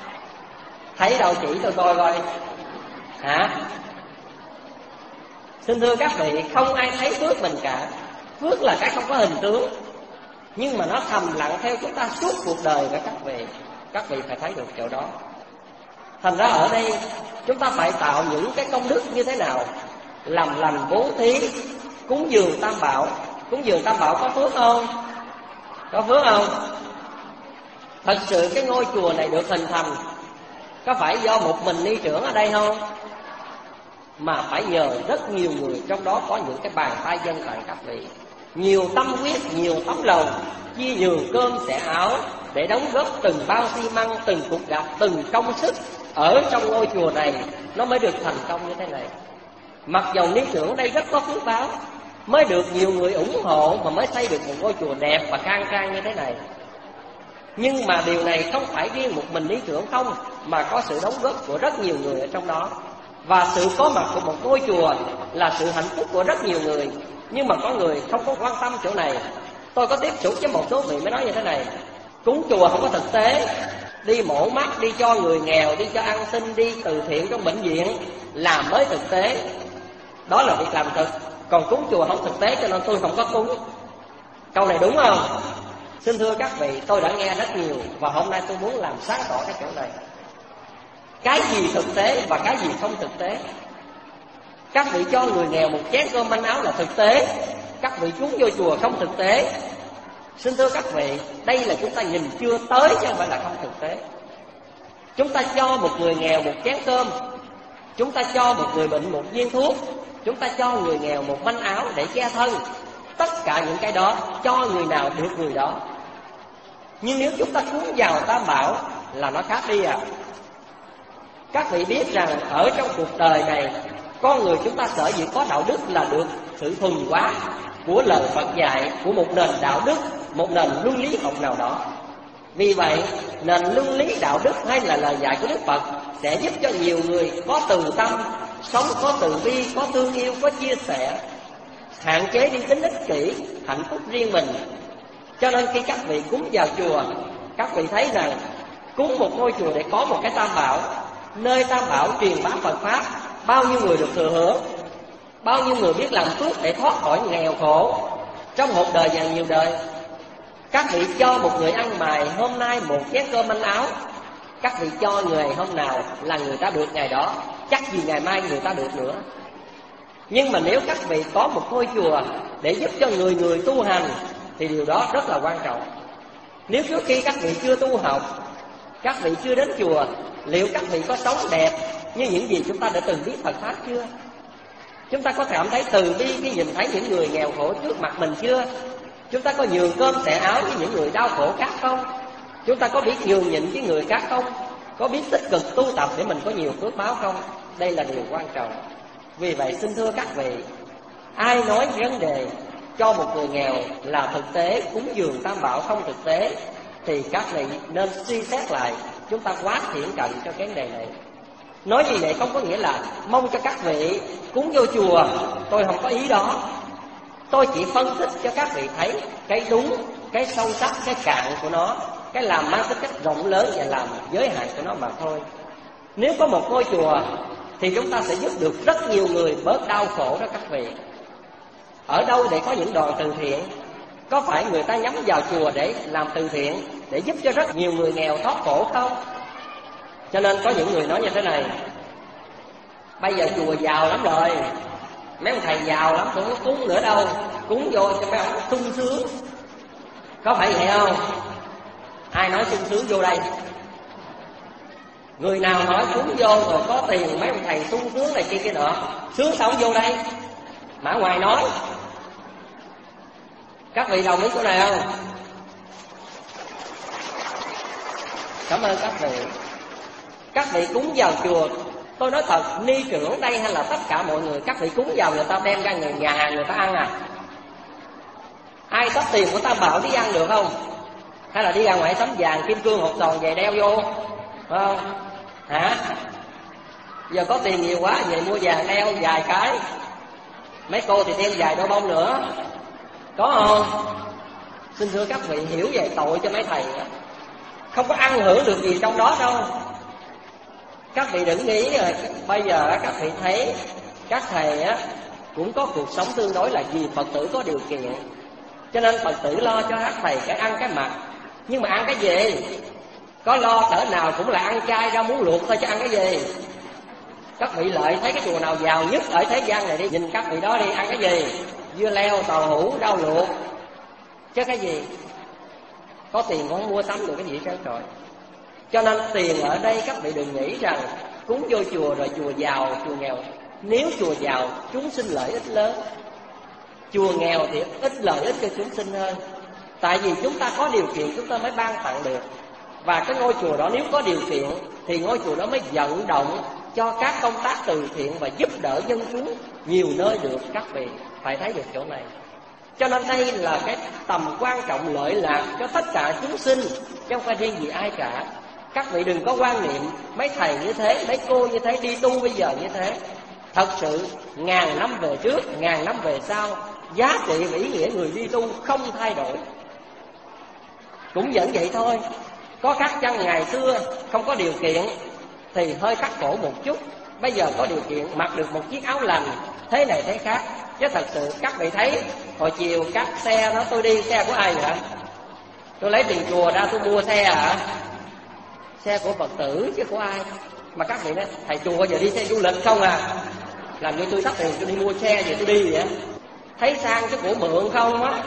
Thấy đâu, chỉ tôi coi coi. Hả? Xin thưa các vị, không ai thấy phước mình cả. Phước là cái không có hình tướng. nhưng mà nó thầm lặng theo chúng ta suốt cuộc đời của các vị. Các vị phải thấy được chỗ đó. Thành ra ở đây chúng ta phải tạo những cái công đức như thế nào? Làm lành bố thí, cúng dường Tam Bảo. Cúng dường Tam Bảo có phước không? Có phước không? Thật sự cái ngôi chùa này được hình thành có phải do một mình ni trưởng ở đây không? Mà phải nhờ rất nhiều người, trong đó có những cái bàn tay dân tặng các vị. Nhiều tâm huyết, nhiều tấm lòng, chia nhường cơm sẻ áo để đóng góp từng bao xi măng, từng cục gạch, từng công sức ở trong ngôi chùa này, nó mới được thành công như thế này. Mặc dầu ni trưởng đây rất có phước báo, mới được nhiều người ủng hộ mà mới xây được một ngôi chùa đẹp và khang trang như thế này. Nhưng mà điều này không phải riêng một mình ni trưởng không, mà có sự đóng góp của rất nhiều người ở trong đó. Và sự có mặt của một ngôi chùa là sự hạnh phúc của rất nhiều người. Nhưng mà có người không có quan tâm chỗ này. Tôi có tiếp xúc với một số vị mới nói như thế này: cúng chùa không có thực tế, đi mổ mắt, đi cho người nghèo, đi cho ăn xin, đi từ thiện trong bệnh viện là mới thực tế. Đó là việc làm thực. Còn cúng chùa không thực tế cho nên tôi không có cúng. Câu này đúng không? Xin thưa các vị, tôi đã nghe rất nhiều và hôm nay tôi muốn làm sáng tỏ cái chỗ này. Cái gì thực tế và cái gì không thực tế? Các vị cho người nghèo một chén cơm manh áo là thực tế. Các vị cúng vô chùa không thực tế. Xin thưa các vị, đây là chúng ta nhìn chưa tới chứ không phải là không thực tế. Chúng ta cho một người nghèo một chén cơm, chúng ta cho một người bệnh một viên thuốc, chúng ta cho người nghèo một manh áo để che thân. Tất cả những cái đó cho người nào được người đó. Nhưng nếu chúng ta cúng vào Tam Bảo là nó khác đi à. Các vị biết rằng ở trong cuộc đời này, con người chúng ta sở dĩ có đạo đức là được sự thuần hóa của lời Phật dạy, của một nền đạo đức, một nền luân lý học nào đó. Vì vậy, nền luân lý đạo đức hay là lời dạy của Đức Phật sẽ giúp cho nhiều người có từ tâm, sống có từ bi, có thương yêu, có chia sẻ, hạn chế đi tính ích kỷ, hạnh phúc riêng mình. Cho nên khi các vị cúng vào chùa, các vị thấy rằng cúng một ngôi chùa để có một cái Tam Bảo, nơi Tam Bảo truyền bá Phật Pháp, bao nhiêu người được thừa hưởng, bao nhiêu người biết làm phước để thoát khỏi nghèo khổ trong một đời và nhiều đời. Các vị cho một người ăn mày hôm nay một chén cơm manh áo, các vị cho người hôm nào là người ta được ngày đó, chắc gì ngày mai người ta được nữa. Nhưng mà nếu các vị có một ngôi chùa để giúp cho người người tu hành thì điều đó rất là quan trọng. Nếu trước khi các vị chưa tu học, các vị chưa đến chùa, liệu các vị có sống đẹp như những gì chúng ta đã từng biết Phật Pháp chưa? Chúng ta có cảm thấy từ bi khi nhìn thấy những người nghèo khổ trước mặt mình chưa? Chúng ta có nhường cơm xẻ áo với những người đau khổ khác không? Chúng ta có biết nhường nhịn với người khác không? Có biết tích cực tu tập để mình có nhiều phước báo không? Đây là điều quan trọng. Vì vậy xin thưa các vị, ai nói vấn đề cho một người nghèo là thực tế, cúng dường Tam Bảo không thực tế, thì các vị nên suy xét lại, chúng ta quá thiển cận cho vấn đề này. Nói gì vậy không có nghĩa là mong cho các vị cúng vô chùa. Tôi không có ý đó. Tôi chỉ phân tích cho các vị thấy cái đúng, cái sâu sắc, cái cạn của nó, cái làm mang tính cách rộng lớn và làm giới hạn của nó mà thôi. Nếu có một ngôi chùa thì chúng ta sẽ giúp được rất nhiều người bớt đau khổ đó các vị. Ở đâu để có những đoàn từ thiện? Có phải người ta nhắm vào chùa để làm từ thiện, để giúp cho rất nhiều người nghèo thoát khổ không? Cho nên có những người nói như thế này: bây giờ chùa giàu lắm rồi, mấy ông thầy giàu lắm, không có cúng nữa đâu, cúng vô cho mấy ông sung sướng. Có phải vậy không? Ai nói sung sướng vô đây? Người nào nói cúng vô rồi có tiền mấy ông thầy sung sướng này kia kia nọ, sướng sao vô đây? Mà ngoài nói. Các vị đồng ý chỗ này không? Cảm ơn các vị. Các vị cúng vào chùa, tôi nói thật, ni trưởng đây hay là tất cả mọi người, các vị cúng vào người ta đem ra người nhà hàng người ta ăn à? Ai có tiền của Tam Bảo đi ăn được không? Hay là đi ra ngoài tấm vàng kim cương hột tròn về đeo vô, phải không? Hả? Giờ có tiền nhiều quá, về mua vàng đeo vài cái. Mấy cô thì thêm vài đôi bông nữa, có không? Xin thưa các vị, hiểu về tội cho mấy thầy đó. Không có ăn hưởng được gì trong đó đâu. Các vị đừng nghĩ là bây giờ các vị thấy các thầy á cũng có cuộc sống tương đối là vì Phật tử có điều kiện. Cho nên Phật tử lo cho các thầy cái ăn cái mặc. Nhưng mà ăn cái gì? Có lo cỡ nào cũng là ăn chay rau muống luộc thôi chứ ăn cái gì? Các vị lợi thấy cái chùa nào giàu nhất ở thế gian này đi, nhìn các vị đó đi, ăn cái gì? Dưa leo, tàu hũ, rau luộc, chứ cái gì? Có tiền không mua sắm được cái gì trơn trọi. Cho nên tiền ở đây các vị đừng nghĩ rằng cúng vô chùa rồi chùa giàu, chùa nghèo. Nếu chùa giàu, chúng sinh lợi ích lớn. Chùa nghèo thì ít lợi ích cho chúng sinh hơn. Tại vì chúng ta có điều kiện chúng ta mới ban tặng được. Và cái ngôi chùa đó nếu có điều kiện thì ngôi chùa đó mới vận động cho các công tác từ thiện và giúp đỡ dân chúng nhiều nơi được. Các vị phải thấy được chỗ này. Cho nên đây là cái tầm quan trọng lợi lạc cho tất cả chúng sinh, chứ không phải riêng gì ai cả. Các vị đừng có quan niệm mấy thầy như thế, mấy cô như thế, đi tu bây giờ như thế. Thật sự ngàn năm về trước, ngàn năm về sau, giá trị và ý nghĩa người đi tu không thay đổi. Cũng vẫn vậy thôi. Có khác chăng ngày xưa không có điều kiện thì hơi khắc khổ một chút. Bây giờ có điều kiện mặc được một chiếc áo lành, thế này thế khác. Chứ thật sự các vị thấy hồi chiều các xe đó tôi đi, xe của ai vậy? Tôi lấy tiền chùa ra tôi mua xe hả? Xe của Phật tử chứ của ai? Mà các vị nói thầy chùa giờ đi xe du lịch không à? Làm như tôi sắp tiền tôi đi mua xe vậy tôi đi vậy. Thấy sang chứ của mượn không á.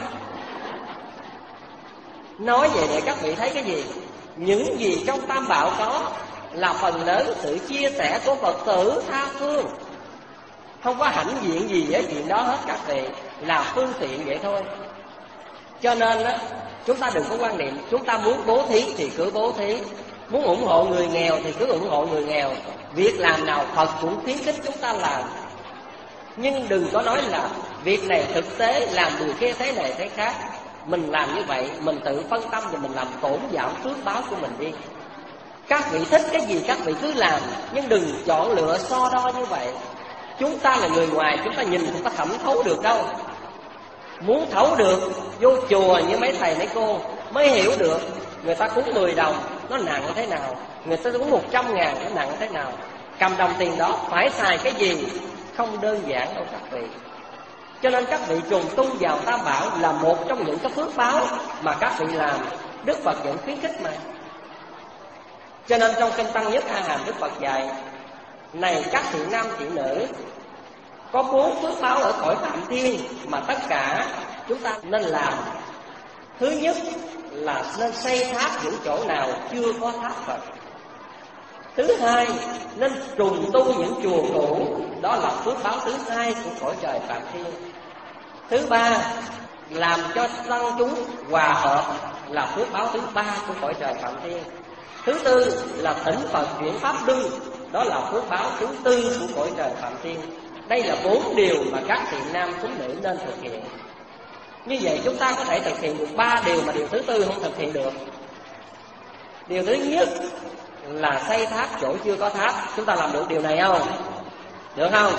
Nói vậy để các vị thấy cái gì? Những gì trong Tam Bảo có là phần lớn sự chia sẻ của Phật tử tha phương. Không có hãnh diện gì với chuyện đó hết các vị, là phương tiện vậy thôi. Cho nên á, chúng ta đừng có quan niệm chúng ta muốn bố thí thì cứ bố thí, muốn ủng hộ người nghèo thì cứ ủng hộ người nghèo. Việc làm nào Phật cũng khuyến khích chúng ta làm. Nhưng đừng có nói là việc này thực tế làm điều kia thế này thế khác. Mình làm như vậy mình tự phân tâm và mình làm tổn giảm phước báo của mình đi. Các vị thích cái gì các vị cứ làm, nhưng đừng chọn lựa so đo như vậy. Chúng ta là người ngoài, chúng ta nhìn chúng ta thẩm thấu được đâu. Muốn thấu được, vô chùa như mấy thầy mấy cô mới hiểu được. Người ta cúng mười đồng nó nặng thế nào, người ta cúng một trăm ngàn nó nặng thế nào. Cầm đồng tiền đó phải xài cái gì không đơn giản đâu các vị. Cho nên các vị trùng tu vào Tam Bảo là một trong những cái phước báo mà các vị làm. Đức Phật vẫn khuyến khích mà. Cho nên trong kinh Tăng Nhất A Hàm Đức Phật dạy: này các thị nam thị nữ, có bốn phước báo ở cõi Phạm Thiên mà tất cả chúng ta nên làm. Thứ nhất là nên xây tháp những chỗ nào chưa có tháp Phật. Thứ hai, nên trùng tu những chùa cũ, đó là phước báo thứ hai của cõi trời Phạm Thiên. Thứ ba, làm cho tăng chúng hòa hợp, là phước báo thứ ba của cõi trời Phạm Thiên. Thứ tư là thỉnh Phật chuyển pháp luân, đó là phước báo thứ tư của cõi trời Phạm Thiên. Đây là bốn điều mà các thiện nam tín nữ nên thực hiện. Như vậy chúng ta có thể thực hiện được ba điều mà điều thứ tư không thực hiện được. Điều thứ nhất là xây tháp chỗ chưa có tháp. Chúng ta làm được điều này không? Được không?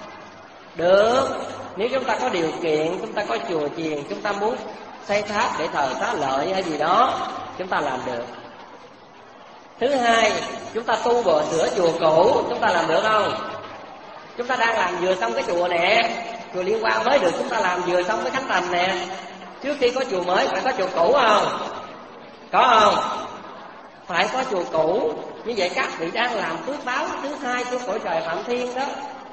Được. Nếu chúng ta có điều kiện, chúng ta có chùa chiền, chúng ta muốn xây tháp để thờ Xá Lợi hay gì đó, chúng ta làm được. Thứ hai, chúng ta tu bổ sửa chùa cũ, chúng ta làm được không? Chúng ta đang làm vừa xong cái chùa nè, chùa Liên Quan mới được chúng ta làm vừa xong cái Khánh Thành nè. Trước khi có chùa mới phải có chùa cũ không? Có không? Phải có chùa cũ. Như vậy các vị đang làm phước báo thứ hai của cõi trời Phạm Thiên đó.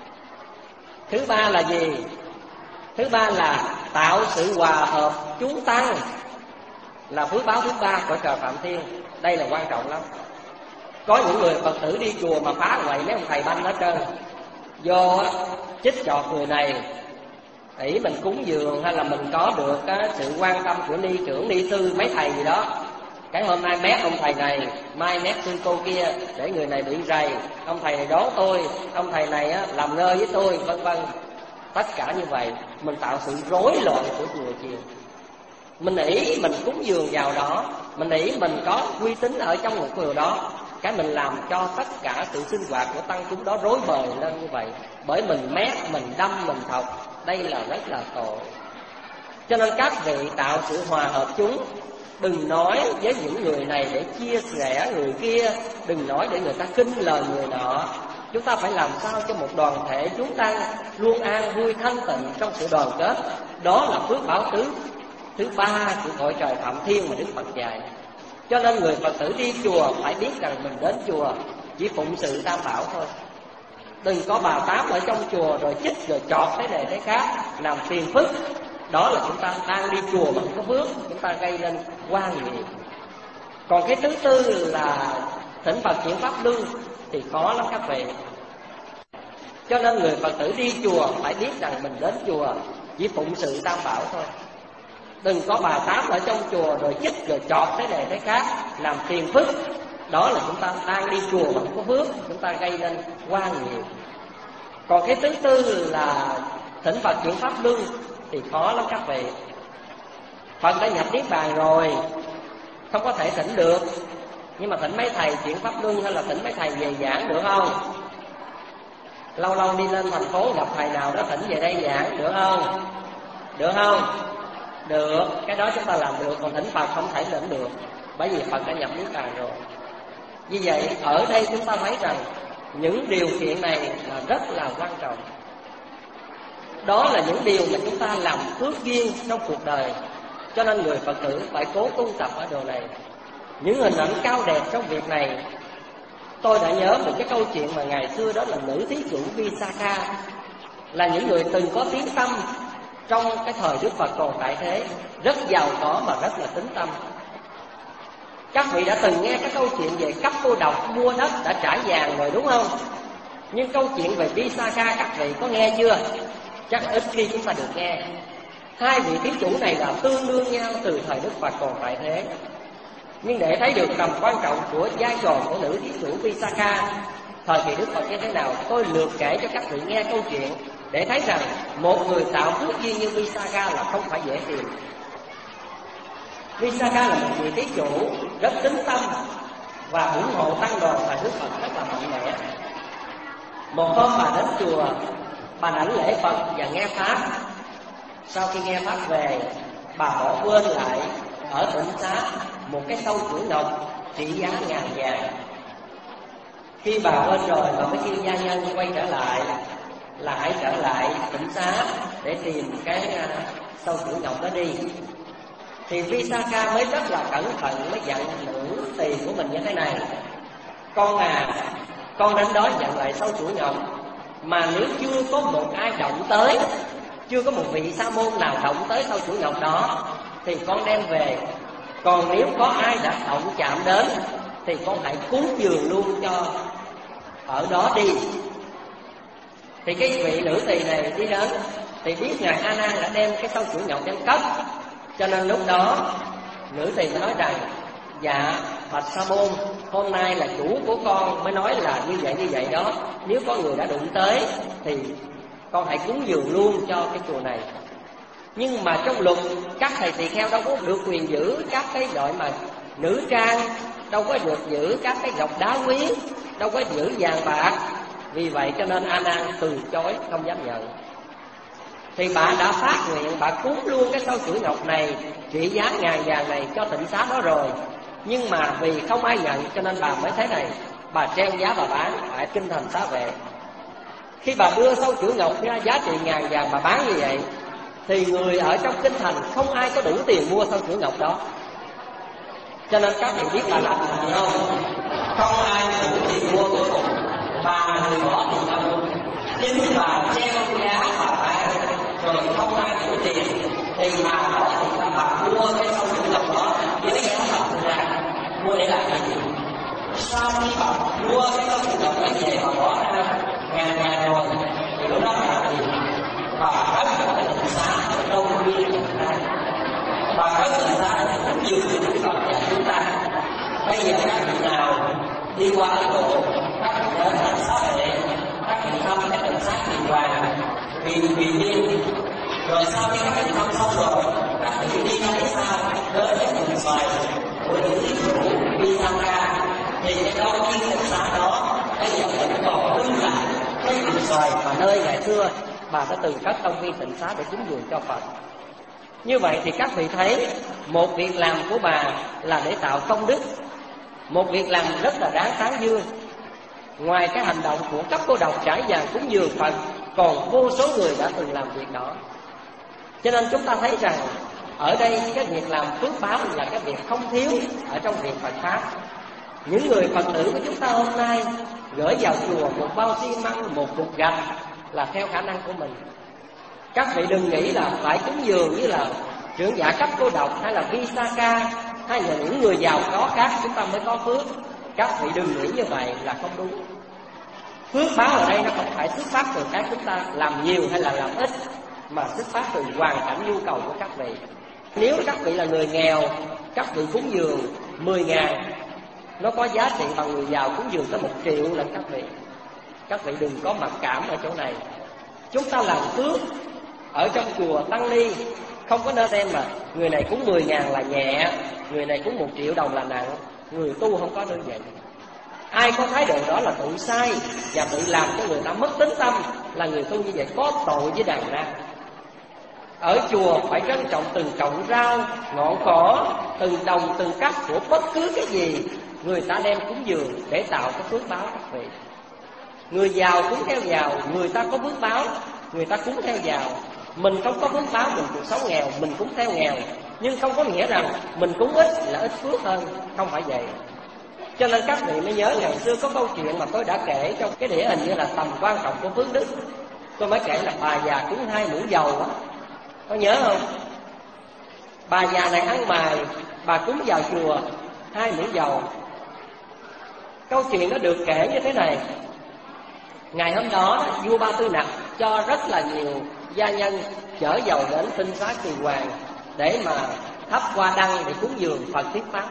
Thứ ba là gì? Thứ ba là tạo sự hòa hợp chúng tăng, là phước báo thứ ba của trời Phạm Thiên. Đây là quan trọng lắm. Có những người Phật tử đi chùa mà phá hoại mấy ông thầy banh hết trơn. Do chích chọt người này, ý mình cúng dường hay là mình có được cái sự quan tâm của ni trưởng, ni sư, mấy thầy gì đó. Cái hôm nay mét ông thầy này, mai mét sư cô kia, để người này bị rầy. Ông thầy này đón tôi, ông thầy này á, làm ngơ với tôi, vân vân. Tất cả như vậy mình tạo sự rối loạn của chùa chiền. Mình nghĩ mình cúng dường vào đó, mình nghĩ mình có uy tín ở trong một người đó, cái mình làm cho tất cả sự sinh hoạt của tăng chúng đó rối bời lên như vậy. Bởi mình mét, mình đâm, mình thọc. Đây là rất là tội. Cho nên các vị tạo sự hòa hợp chúng. Đừng nói với những người này để chia sẻ người kia, đừng nói để người ta khinh lời người nọ. Chúng ta phải làm sao cho một đoàn thể chúng ta luôn an vui thanh tịnh trong sự đoàn kết. Đó là phước báo tứ. thứ ba của cõi trời Phạm Thiên mà Đức Phật dạy. Cho nên người Phật tử đi chùa phải biết rằng mình đến chùa chỉ phụng sự Tam Bảo thôi. Đừng có bà tám ở trong chùa rồi chích rồi chọt thế này thế khác làm phiền phức. Đó là chúng ta đang đi chùa mà không có phước, chúng ta gây nên oan nghiệp. Còn cái thứ tư là thỉnh Phật chuyển pháp luân thì khó lắm các vị. Cho nên người Phật tử đi chùa phải biết rằng mình đến chùa chỉ phụng sự Tam Bảo thôi. Đừng có bà tám ở trong chùa rồi chích rồi chọt thế này thế khác làm phiền phức. Đó là chúng ta đang đi chùa mà không có phước, chúng ta gây nên oan nghiệp. Còn cái thứ tư là thỉnh Phật chuyển pháp luân thì khó lắm các vị. Phật đã nhập niết bàn rồi, không có thể thỉnh được. Nhưng mà thỉnh mấy thầy chuyển pháp luân hay là thỉnh mấy thầy về giảng được không? Lâu lâu đi lên thành phố gặp thầy nào đó thỉnh về đây giảng được không? Được không? Được, cái đó chúng ta làm được. Còn thỉnh Phật không thể thỉnh được, bởi vì Phật đã nhập niết bàn rồi. Như vậy ở đây chúng ta thấy rằng những điều kiện này là rất là quan trọng. Đó là những điều mà chúng ta làm phước duyên trong cuộc đời. Cho nên người Phật tử phải cố tu tập ở điều này. Những hình ảnh cao đẹp trong việc này, tôi đã nhớ một cái câu chuyện mà ngày xưa đó là nữ thí chủ Visakha, là những người từng có tiếng tăm trong cái thời Đức Phật còn tại thế, rất giàu có mà rất là tín tâm. Các vị đã từng nghe cái câu chuyện về cấp cô độc mua đất đã trải vàng rồi đúng không? Nhưng câu chuyện về Visakha các vị có nghe chưa? Chắc ít khi chúng ta được nghe. Hai vị thí chủ này là tương đương nhau từ thời Đức Phật còn tại thế. Nhưng để thấy được tầm quan trọng của vai trò của nữ thí chủ Visakha thời kỳ Đức Phật như thế nào, tôi lượt kể cho các vị nghe câu chuyện để thấy rằng một người tạo phước duyên như Visakha là không phải dễ tìm. Visakha là một vị thí chủ rất tín tâm và ủng hộ tăng đoàn và Đức Phật rất là mạnh mẽ. Một hôm bà đến chùa, bà đảnh lễ Phật và nghe pháp. Sau khi nghe pháp về, bà bỏ quên lại ở Tịnh Xá một cái sâu chuỗi ngọc trị giá ngàn vàng. Khi bà quên rồi, bà mới kêu gia nhân quay trở lại, là hãy trở lại Tịnh Xá để tìm cái sâu chuỗi ngọc đó đi. Thì Visakha mới rất là cẩn thận mới dặn nữ tỳ của mình như thế này: con à, con đến đó nhận lại sâu chuỗi ngọc, mà nếu chưa có một ai động tới, chưa có một vị sa môn nào động tới sâu chuỗi ngọc đó thì con đem về. Còn nếu có ai đã động chạm đến thì con hãy cúng dường luôn cho ở đó đi. Thì cái vị nữ tỳ này đi đến thì biết ngài A Nan đã đem cái sâu chuỗi ngọc đem cất. Cho nên lúc đó nữ tỳ mới nói rằng: dạ bạch sa môn, hôm nay là chủ của con mới nói là như vậy như vậy đó. Nếu có người đã đụng tới thì con hãy cúng dường luôn cho cái chùa này. Nhưng mà trong luật các thầy tỳ kheo đâu có được quyền giữ các cái loại mà nữ trang, đâu có được giữ các cái ngọc đá quý, đâu có giữ vàng bạc. Vì vậy cho nên A Nan từ chối, không dám nhận. Thì bà đã phát nguyện, bà cúng luôn cái sâu chuỗi ngọc này trị giá ngàn vàng này cho Tịnh Xá đó rồi. Nhưng mà vì không ai nhận cho nên bà mới thế này, bà treo giá bà bán tại kinh thành Xá Vệ. Khi bà đưa sâu chuỗi ngọc ra giá trị ngàn vàng bà bán như vậy thì người ở trong kinh thành không ai có đủ tiền mua sâu chuỗi ngọc đó. Cho nên các vị biết bà làm gì không? Không ai đủ tiền mua cuối cùng, bà là người bỏ tiền ra mua. Nhưng bà treo giá bà bán rồi không ai đủ tiền thì bà bỏ tiền ra bà mua cái sâu chuỗi ngọc đó với giá bà đưa ra. Mua để làm gì? Sau khi bà mua cái sâu chuỗi ngọc đó về bà bỏ ra ngàn ngàn rồi thì lúc đó bà gì? Bà rất là Tịnh Xá ở đâu viên Tịnh Xá, bà rất Tịnh Xá cũng nhiều người Đức Phật dạy chúng ta. Bây giờ các vị nào đi qua cái độ, các vị đến thành Xá Vệ, các vị thăm cái Tịnh Xá Thiền Hoàng vì vì nhiên, rồi sau khi các vị thăm xong rồi, các vị đi ra cái sao đến cái vườn xoài của những thí chủ Visakha, thì cái đó viên Tịnh Xá đó bây giờ vẫn còn đứng lại cái vườn xoài mà nơi ngày xưa bà đã từng cất trong viên Tịnh Xá để cúng dường cho Phật. Như vậy thì các vị thấy một việc làm của bà là để tạo công đức, một việc làm rất là đáng tán dương. Ngoài cái hành động của cấp cô độc trải vàng cúng dường Phật, còn vô số người đã từng làm việc đó. Cho nên chúng ta thấy rằng ở đây cái việc làm phước báo là cái việc không thiếu ở trong việc Phật pháp. Những người Phật tử của chúng ta hôm nay gửi vào chùa một bao xi măng, một cục gạch là theo khả năng của mình. Các vị đừng nghĩ là phải cúng dường như là trưởng giả cấp cô độc hay là Visakha hay là những người giàu có khác chúng ta mới có phước. Các vị đừng nghĩ như vậy là không đúng. Phước báo ở đây nó không phải xuất phát từ cái chúng ta làm nhiều hay là làm ít, mà xuất phát từ hoàn cảnh nhu cầu của các vị. Nếu các vị là người nghèo, các vị cúng dường mười ngàn, nó có giá trị bằng người giàu cúng dường tới một triệu lần các vị. Các vị đừng có mặc cảm ở chỗ này. Chúng ta làm phước ở trong chùa tăng ni, không có nên xem mà người này cúng mười ngàn là nhẹ, người này cúng một triệu đồng là nặng. Người tu không có như vậy. Ai có thái độ đó là tự sai và tự làm cho người ta mất tính tâm, là người tu như vậy có tội với đàn na. Ở chùa phải trân trọng từng cọng rau, ngọn cỏ, từng đồng, từng cắt của bất cứ cái gì người ta đem cúng dường để tạo cái phước báo các vị. Người giàu cúng theo giàu, người ta có phước báo, người ta cúng theo giàu. Mình không có phước báo, mình cuộc sống nghèo, mình cúng theo nghèo. Nhưng không có nghĩa rằng mình cúng ít là ít phước hơn, không phải vậy. Cho nên các vị mới nhớ ngày xưa có câu chuyện mà tôi đã kể trong cái đĩa hình như là tầm quan trọng của phước đức. Tôi mới kể là bà già cúng hai muỗng dầu á, có nhớ không? Bà già này ăn mài, bà cúng vào chùa hai muỗng dầu. Câu chuyện nó được kể như thế này. Ngày hôm đó vua Ba Tư Nặc cho rất là nhiều gia nhân chở dầu đến tinh xá Kỳ Hoàng để mà thắp hoa đăng để cúng dường Phật thuyết pháp.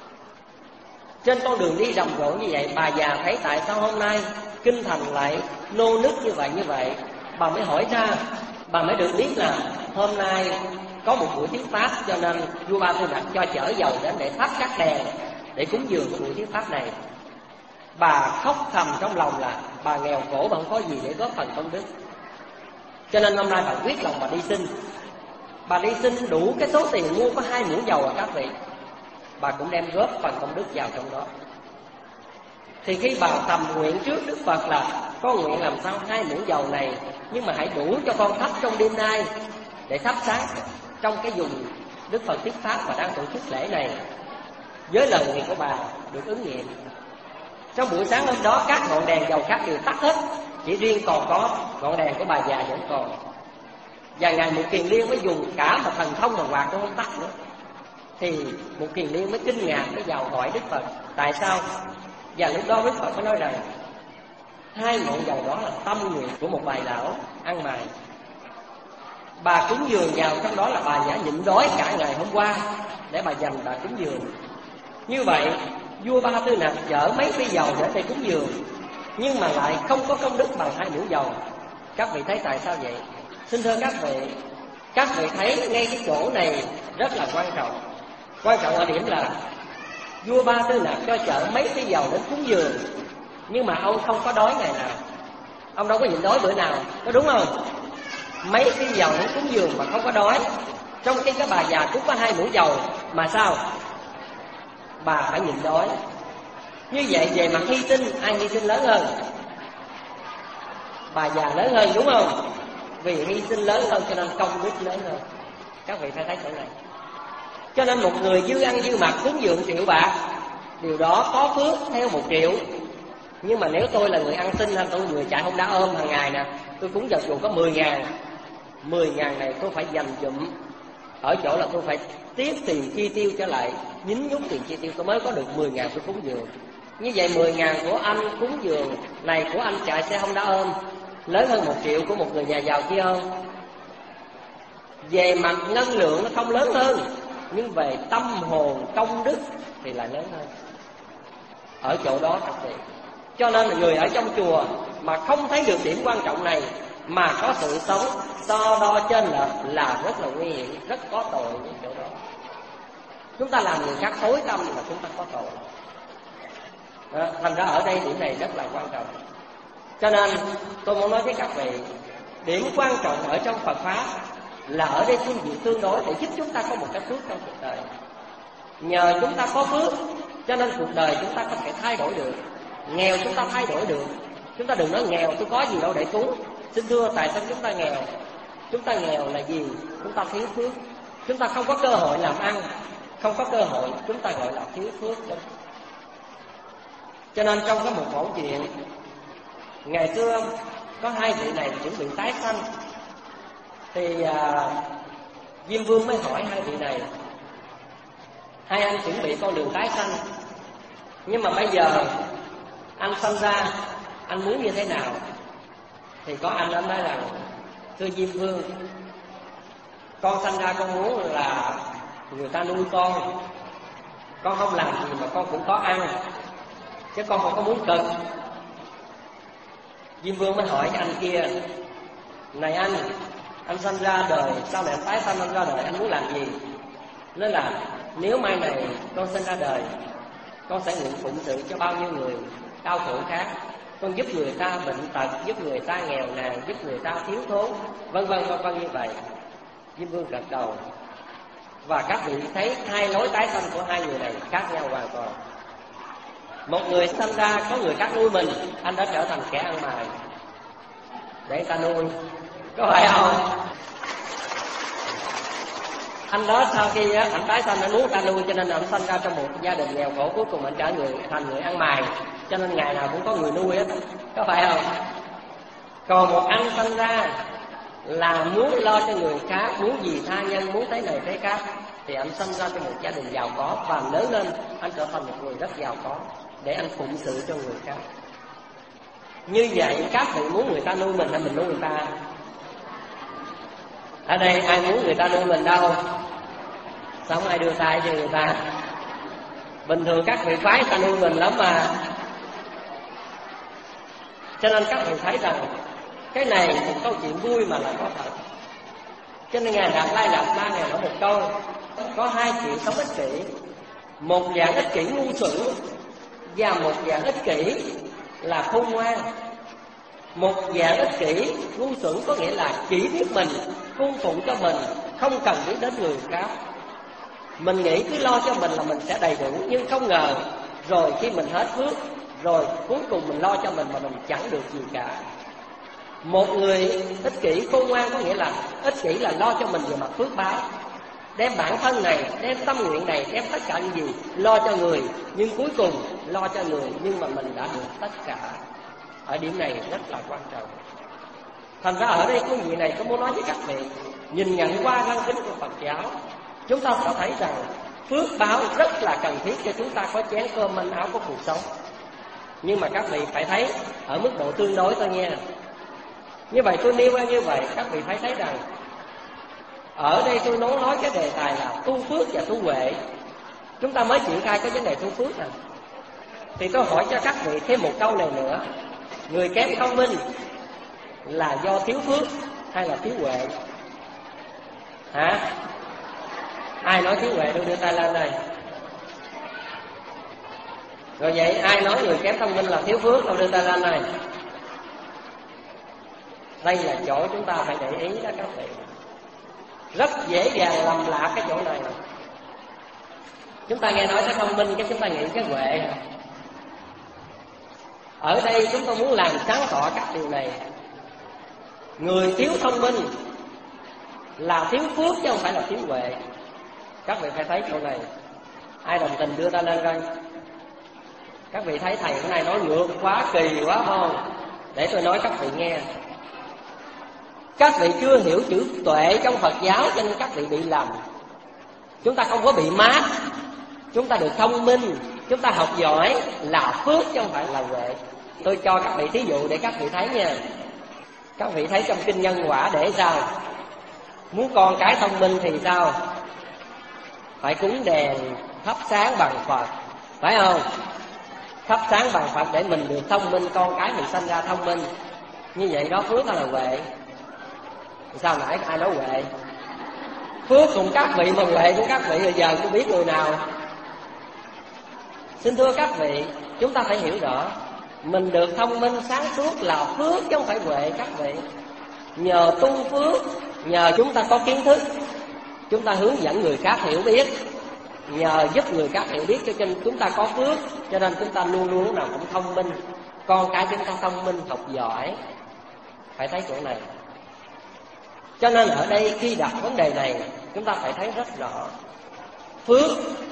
Trên con đường đi rầm rộ như vậy, bà già thấy tại sao hôm nay kinh thành lại nô nức như vậy như vậy. Bà mới hỏi ra, bà mới được biết là hôm nay có một buổi thuyết pháp, cho nên vua Ba Tư Nặc cho chở dầu đến để thắp các đèn để cúng dường buổi thuyết pháp này. Bà khóc thầm trong lòng là bà nghèo khổ, bà không có gì để góp phần công đức. Cho nên hôm nay bà quyết lòng bà đi xin. Bà đi xin đủ cái số tiền mua có hai muỗng dầu à các vị. Bà cũng đem góp phần công đức vào trong đó. Thì khi bà thầm nguyện trước Đức Phật là con nguyện làm sao hai muỗng dầu này, nhưng mà hãy đủ cho con thắp trong đêm nay để thắp sáng trong cái vùng Đức Phật thuyết pháp và đang tổ chức lễ này. Với lời nguyện của bà được ứng nghiệm. Trong buổi sáng hôm đó các ngọn đèn dầu khác đều tắt hết, chỉ riêng còn có ngọn đèn của bà già vẫn còn. Và Ngài Một Kiền Liên mới dùng cả một thần thông mà quạt nó không tắt nữa. Thì Một Kiền Liên mới kinh ngạc, mới vào hỏi Đức Phật tại sao. Và lúc đó Đức Phật mới nói rằng hai ngọn dầu đó là tâm nguyện của một bà lão ăn mài. Bà cúng dường vào trong đó là bà đã nhịn đói cả ngày hôm qua để bà dành bà cúng dường. Như vậy vua Ba Tư Nặc chở mấy cây dầu để đây cúng dường, nhưng mà lại không có công đức bằng hai muỗng dầu. Các vị thấy tại sao vậy? Xin thưa các vị, các vị thấy ngay cái chỗ này rất là quan trọng. Quan trọng ở điểm là vua Ba Tư Nặc cho chở mấy cây dầu đến cúng dường, nhưng mà ông không có đói ngày nào. Ông đâu có nhịn đói bữa nào, có đúng không? Mấy cây dầu đến cúng dường mà không có đói. Trong khi cái bà già cũng có hai muỗng dầu mà sao? Bà phải nhịn đói. Như vậy về mặt hy sinh, ai hy sinh lớn hơn? Bà già lớn hơn đúng không? Vì hy sinh lớn hơn cho nên công đức lớn hơn. Các vị phải thấy chỗ này. Cho nên một người dư ăn dư mặc cúng dường triệu bạc, điều đó có phước theo một triệu. Nhưng mà nếu tôi là người ăn xin hay tôi người chạy không đá ôm hàng ngày nè, tôi cúng vào chùa có mười ngàn. Mười ngàn này tôi phải dành dụm ở chỗ là tôi phải tiếp tiền chi tiêu trở lại, nhín nhúc tiền chi tiêu tôi mới có được mười ngàn tôi cúng dường. Như vậy mười ngàn của anh cúng dường này của anh chạy xe không đá ôm lớn hơn một triệu của một người nhà giàu kia không? Về mặt ngân lượng nó không lớn hơn, nhưng về tâm hồn công đức thì lại lớn hơn. Ở chỗ đó các vị. Cho nên là người ở trong chùa mà không thấy được điểm quan trọng này, mà có sự sống so đo trên lệch là rất là nguy hiểm, rất có tội ở chỗ đó. Chúng ta làm người khác tối tâm mà chúng ta có tội. Đó, thành ra ở đây điểm này rất là quan trọng. Cho nên tôi muốn nói với các vị, điểm quan trọng ở trong Phật pháp là ở đây phương diện tương đối để giúp chúng ta có một cái phước trong cuộc đời. Nhờ chúng ta có phước cho nên cuộc đời chúng ta có thể thay đổi được. Nghèo chúng ta thay đổi được. Chúng ta đừng nói nghèo tôi có gì đâu để cúng. Xin thưa, tại sao chúng ta nghèo? Chúng ta nghèo là gì? Chúng ta thiếu phước. chúng ta không có cơ hội làm ăn, không có cơ hội, chúng ta gọi là thiếu phước đó. Cho nên trong cái một mẫu chuyện, ngày xưa có hai vị này chuẩn bị tái sanh, thì à, Diêm Vương mới hỏi hai vị này: hai anh chuẩn bị con đường tái sanh, nhưng mà bây giờ anh sanh ra, anh muốn như thế nào? Thì có anh anh nói rằng: thưa Diêm Vương, con sanh ra con muốn là người ta nuôi con, con không làm gì mà con cũng có ăn, chứ con không có muốn cực. Diêm Vương mới hỏi cái anh kia: này anh, anh sanh ra đời, sau này anh tái sanh anh ra đời, anh muốn làm gì? Nói là nếu mai này con sinh ra đời, con sẽ nguyện phụng sự cho bao nhiêu người đau khổ khác, con giúp người ta bệnh tật, giúp người ta nghèo nàn, giúp người ta thiếu thốn, vân vân vân vân như vậy. Diêm Vương gật đầu. Và các vị thấy hai lối tái sanh của hai người này khác nhau hoàn toàn. Một người sanh ra có người khác nuôi mình, anh đã trở thành kẻ ăn mày để người ta nuôi, có phải không? Anh đó sau khi anh tái sanh anh muốn người ta nuôi, cho nên anh sanh ra trong một gia đình nghèo khổ, cuối cùng anh trở người thành người ăn mày, cho nên ngày nào cũng có người nuôi hết, có phải không? Còn một anh sanh ra là muốn lo cho người khác, muốn vì tha nhân, muốn thế này thế khác, thì anh sanh ra trong một gia đình giàu có, và lớn lên anh trở thành một người rất giàu có để anh phụng sự cho người khác. Như vậy các vị muốn người ta nuôi mình hay mình nuôi người ta? Ở đây ai muốn người ta nuôi mình đâu? Sao không ai đưa tay cho người ta? Bình thường các vị phái ta nuôi mình lắm mà. Cho nên các vị thấy rằng cái này một câu chuyện vui mà là có thật. Cho nên Ngài Đạt Lai Lạt Ma Ngài nói một câu: có hai chuyện sống ích kỷ, một dạng ích kỷ ngu xuẩn và một dạng ích kỷ là khôn ngoan. Một dạng ích kỷ ngu xuẩn có nghĩa là chỉ biết mình, cung phụng cho mình, không cần biết đến người khác. Mình nghĩ cứ lo cho mình là mình sẽ đầy đủ, nhưng không ngờ rồi khi mình hết phước, rồi cuối cùng mình lo cho mình mà mình chẳng được gì cả. Một người ích kỷ khôn ngoan có nghĩa là ích kỷ là lo cho mình về mặt phước báo, đem bản thân này, đem tâm nguyện này, đem tất cả những gì lo cho người, nhưng cuối cùng lo cho người nhưng mà mình đã được tất cả. Ở điểm này rất là quan trọng. Thành ra ở đây có vị này có muốn nói với các vị, nhìn nhận qua lăng kính của Phật giáo, chúng ta sẽ thấy rằng phước báo rất là cần thiết cho chúng ta có chén cơm manh áo của cuộc sống. Nhưng mà các vị phải thấy ở mức độ tương đối thôi nha. Như vậy tôi nêu ra như vậy, các vị phải thấy rằng ở đây tôi nói nói cái đề tài là tu phước và tu huệ. Chúng ta mới triển khai cái vấn đề tu phước này, thì tôi hỏi cho các vị thêm một câu này nữa: người kém thông minh là do thiếu phước hay là thiếu huệ? Hả? Ai nói thiếu huệ tôi đưa tay lên đây. Rồi vậy ai nói người kém thông minh là thiếu phước tôi đưa tay lên đây. Đây là chỗ chúng ta phải để ý đó các vị. Rất dễ dàng lầm lạc cái chỗ này. Chúng ta nghe nói tới thông minh cái chúng ta nghĩ cái huệ. Ở đây chúng tôi muốn làm sáng tỏ các điều này. Người thiếu thông minh là thiếu phước chứ không phải là thiếu huệ. Các vị phải thấy chỗ này. Ai đồng tình đưa ta lên coi. Các vị thấy thầy hôm nay nói ngược quá, kỳ quá không? Để tôi nói các vị nghe. Các vị chưa hiểu chữ tuệ trong Phật giáo cho nên các vị bị lầm. Chúng ta không có bị mát, chúng ta được thông minh, chúng ta học giỏi là phước chứ không phải là huệ. Tôi cho các vị thí dụ để các vị thấy nha. Các vị thấy trong kinh Nhân Quả để sao? Muốn con cái thông minh thì sao? Phải cúng đèn thắp sáng bằng Phật, phải không? Thắp sáng bằng Phật để mình được thông minh, con cái mình sanh ra thông minh. Như vậy đó phước hay là huệ? Sao nãy ai nói huệ? Phước cùng các vị mà huệ của các vị, bây giờ tôi biết người nào. Xin thưa các vị, chúng ta phải hiểu rõ, mình được thông minh sáng suốt là phước chứ không phải huệ các vị. Nhờ tu phước, nhờ chúng ta có kiến thức, chúng ta hướng dẫn người khác hiểu biết, nhờ giúp người khác hiểu biết cho nên chúng ta có phước, cho nên chúng ta luôn luôn lúc nào cũng thông minh. Con cái chúng ta thông minh, học giỏi. Phải thấy chỗ này. Cho nên ở đây khi đặt vấn đề này, chúng ta phải thấy rất rõ. Phước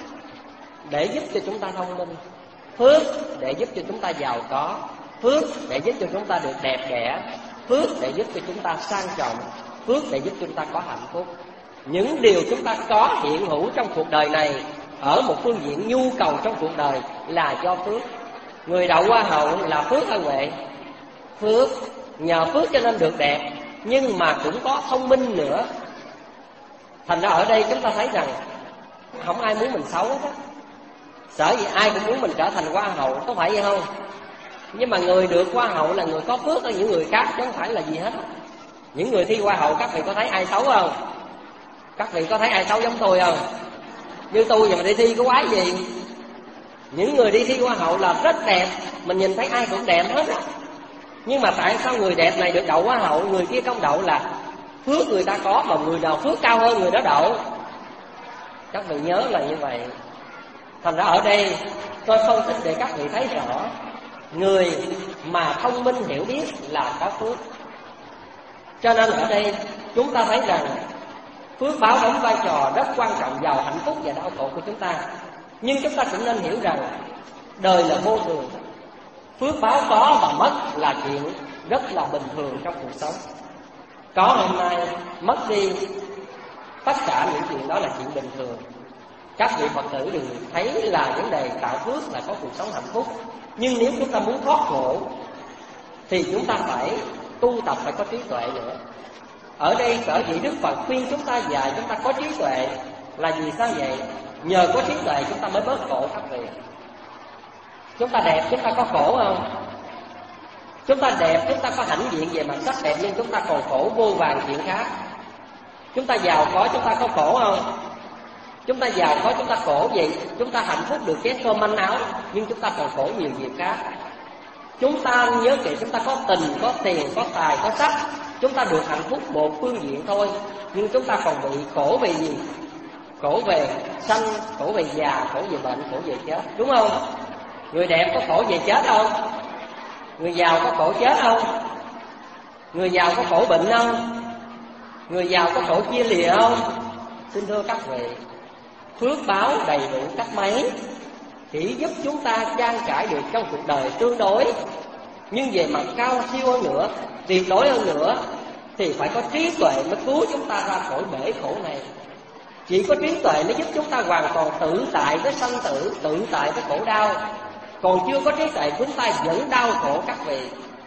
để giúp cho chúng ta thông minh, phước để giúp cho chúng ta giàu có, phước để giúp cho chúng ta được đẹp đẽ, phước để giúp cho chúng ta sang trọng, phước để giúp chúng ta có hạnh phúc. Những điều chúng ta có hiện hữu trong cuộc đời này, ở một phương diện nhu cầu trong cuộc đời là do phước. Người đậu hoa hậu là phước hay huệ? Phước. Nhờ phước cho nên được đẹp, nhưng mà cũng có thông minh nữa. Thành ra ở đây chúng ta thấy rằng không ai muốn mình xấu hết á. Sở dĩ ai cũng muốn mình trở thành hoa hậu, có phải vậy không? Nhưng mà người được hoa hậu là người có phước hơn những người khác, chứ không phải là gì hết. Những người thi hoa hậu, các vị có thấy ai xấu không? Các vị có thấy ai xấu giống tôi không? Như tôi giờ mà đi thi có quái gì? Những người đi thi hoa hậu là rất đẹp, mình nhìn thấy ai cũng đẹp hết á. Nhưng mà tại sao người đẹp này được đậu hoa hậu, người kia không đậu? Là phước người ta có, mà người nào phước cao hơn người đó đậu. Các vị nhớ là như vậy. Thành ra ở đây tôi phân tích để các vị thấy rõ, người mà thông minh hiểu biết là có phước. Cho nên ở đây chúng ta thấy rằng phước báo đóng vai trò rất quan trọng vào hạnh phúc và đau khổ của chúng ta. Nhưng chúng ta cũng nên hiểu rằng đời là vô thường, phước báo có và mất là chuyện rất là bình thường trong cuộc sống. Có hôm nay, mất đi, tất cả những chuyện đó là chuyện bình thường. Các vị Phật tử đừng thấy là vấn đề tạo phước là có cuộc sống hạnh phúc. Nhưng nếu chúng ta muốn thoát khổ thì chúng ta phải tu tập, phải có trí tuệ nữa. Ở đây sở dĩ Đức Phật khuyên chúng ta dạy chúng ta có trí tuệ là vì sao vậy? Nhờ có trí tuệ chúng ta mới bớt khổ các vị. Chúng ta đẹp, chúng ta có khổ không? Chúng ta đẹp, chúng ta có hãnh diện về mặt sắc đẹp, nhưng chúng ta còn khổ vô vàn chuyện khác. Chúng ta giàu có, chúng ta có khổ không? Chúng ta giàu có, chúng ta khổ gì? Chúng ta hạnh phúc được chén cơm manh áo, nhưng chúng ta còn khổ nhiều việc khác. Chúng ta nhớ kỹ, chúng ta có tình, có tiền, có tài, có sắc, chúng ta được hạnh phúc một phương diện thôi. Nhưng chúng ta còn bị khổ về gì? Khổ về sanh, khổ về già, khổ về bệnh, khổ về chết, đúng không? Người đẹp có khổ về chết không? Người giàu có khổ chết không? Người giàu có khổ bệnh không? Người giàu có khổ chia lìa không? Xin thưa các vị, phước báo đầy đủ cách mấy chỉ giúp chúng ta trang trải được trong cuộc đời tương đối. Nhưng về mặt cao siêu hơn nữa, tuyệt đối hơn nữa, thì phải có trí tuệ mới cứu chúng ta ra khỏi bể khổ này. Chỉ có trí tuệ mới giúp chúng ta hoàn toàn tự tại với sanh tử, tự tại với khổ đau. Còn chưa có trí tuệ chúng ta vẫn đau khổ các vị.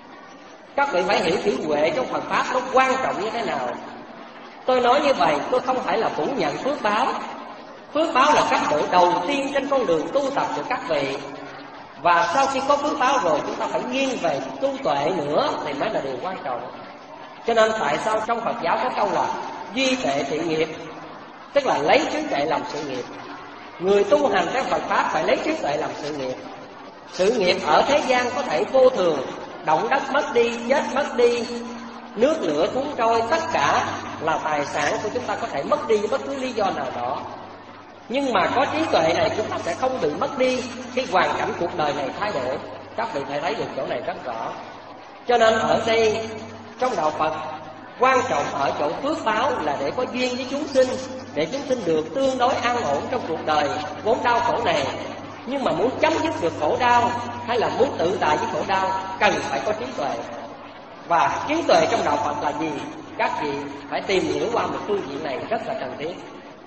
Các vị phải hiểu chữ huệ trong Phật Pháp nó quan trọng như thế nào. Tôi nói như vậy, tôi không phải là phủ nhận phước báo. Phước báo là cấp độ đầu tiên trên con đường tu tập của các vị. Và sau khi có phước báo rồi, chúng ta phải nghiêng về tu tuệ nữa thì mới là điều quan trọng. Cho nên tại sao trong Phật giáo có câu là duy tuệ thiện nghiệp, tức là lấy trí tuệ làm sự nghiệp. Người tu hành trong Phật Pháp phải lấy trí tuệ làm sự nghiệp. Sự nghiệp ở thế gian có thể vô thường, động đất mất đi, chết mất đi, nước lửa cuốn trôi, tất cả là tài sản của chúng ta có thể mất đi với bất cứ lý do nào đó. Nhưng mà có trí tuệ này chúng ta sẽ không bị mất đi khi hoàn cảnh cuộc đời này thay đổi. Các vị phải thấy được chỗ này rất rõ. Cho nên ở đây trong đạo Phật quan trọng ở chỗ phước báo là để có duyên với chúng sinh, để chúng sinh được tương đối an ổn trong cuộc đời vốn đau khổ này. Nhưng mà muốn chấm dứt được khổ đau hay là muốn tự tại với khổ đau, cần phải có trí tuệ. Và trí tuệ trong đạo Phật là gì? Các vị phải tìm hiểu qua một phương diện này rất là cần thiết.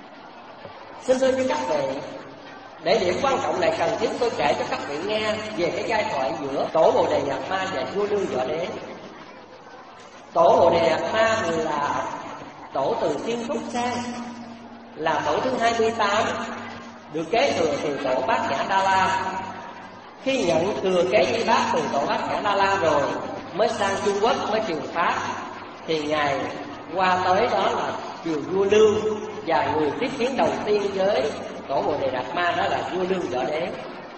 Xin thưa với các vị, để điểm quan trọng này cần thiết, tôi kể cho các vị nghe về cái giai thoại giữa Tổ Bồ Đề Đạt Ma và vua Lương Võ Đế. Tổ Bồ Đề Đạt Ma là tổ từ Thiên Trúc sang, là tổ thứ hai mươi tám, được kế thừa từ tổ Bát Nhã Đa La. Khi nhận thừa kế y bát từ tổ Bát Nhã Đa La rồi mới sang Trung Quốc, mới truyền pháp, thì ngài qua tới đó là triều vua Lương, và người tiếp kiến đầu tiên với Tổ Bồ Đề Đạt Ma đó là vua Lương Võ Đế.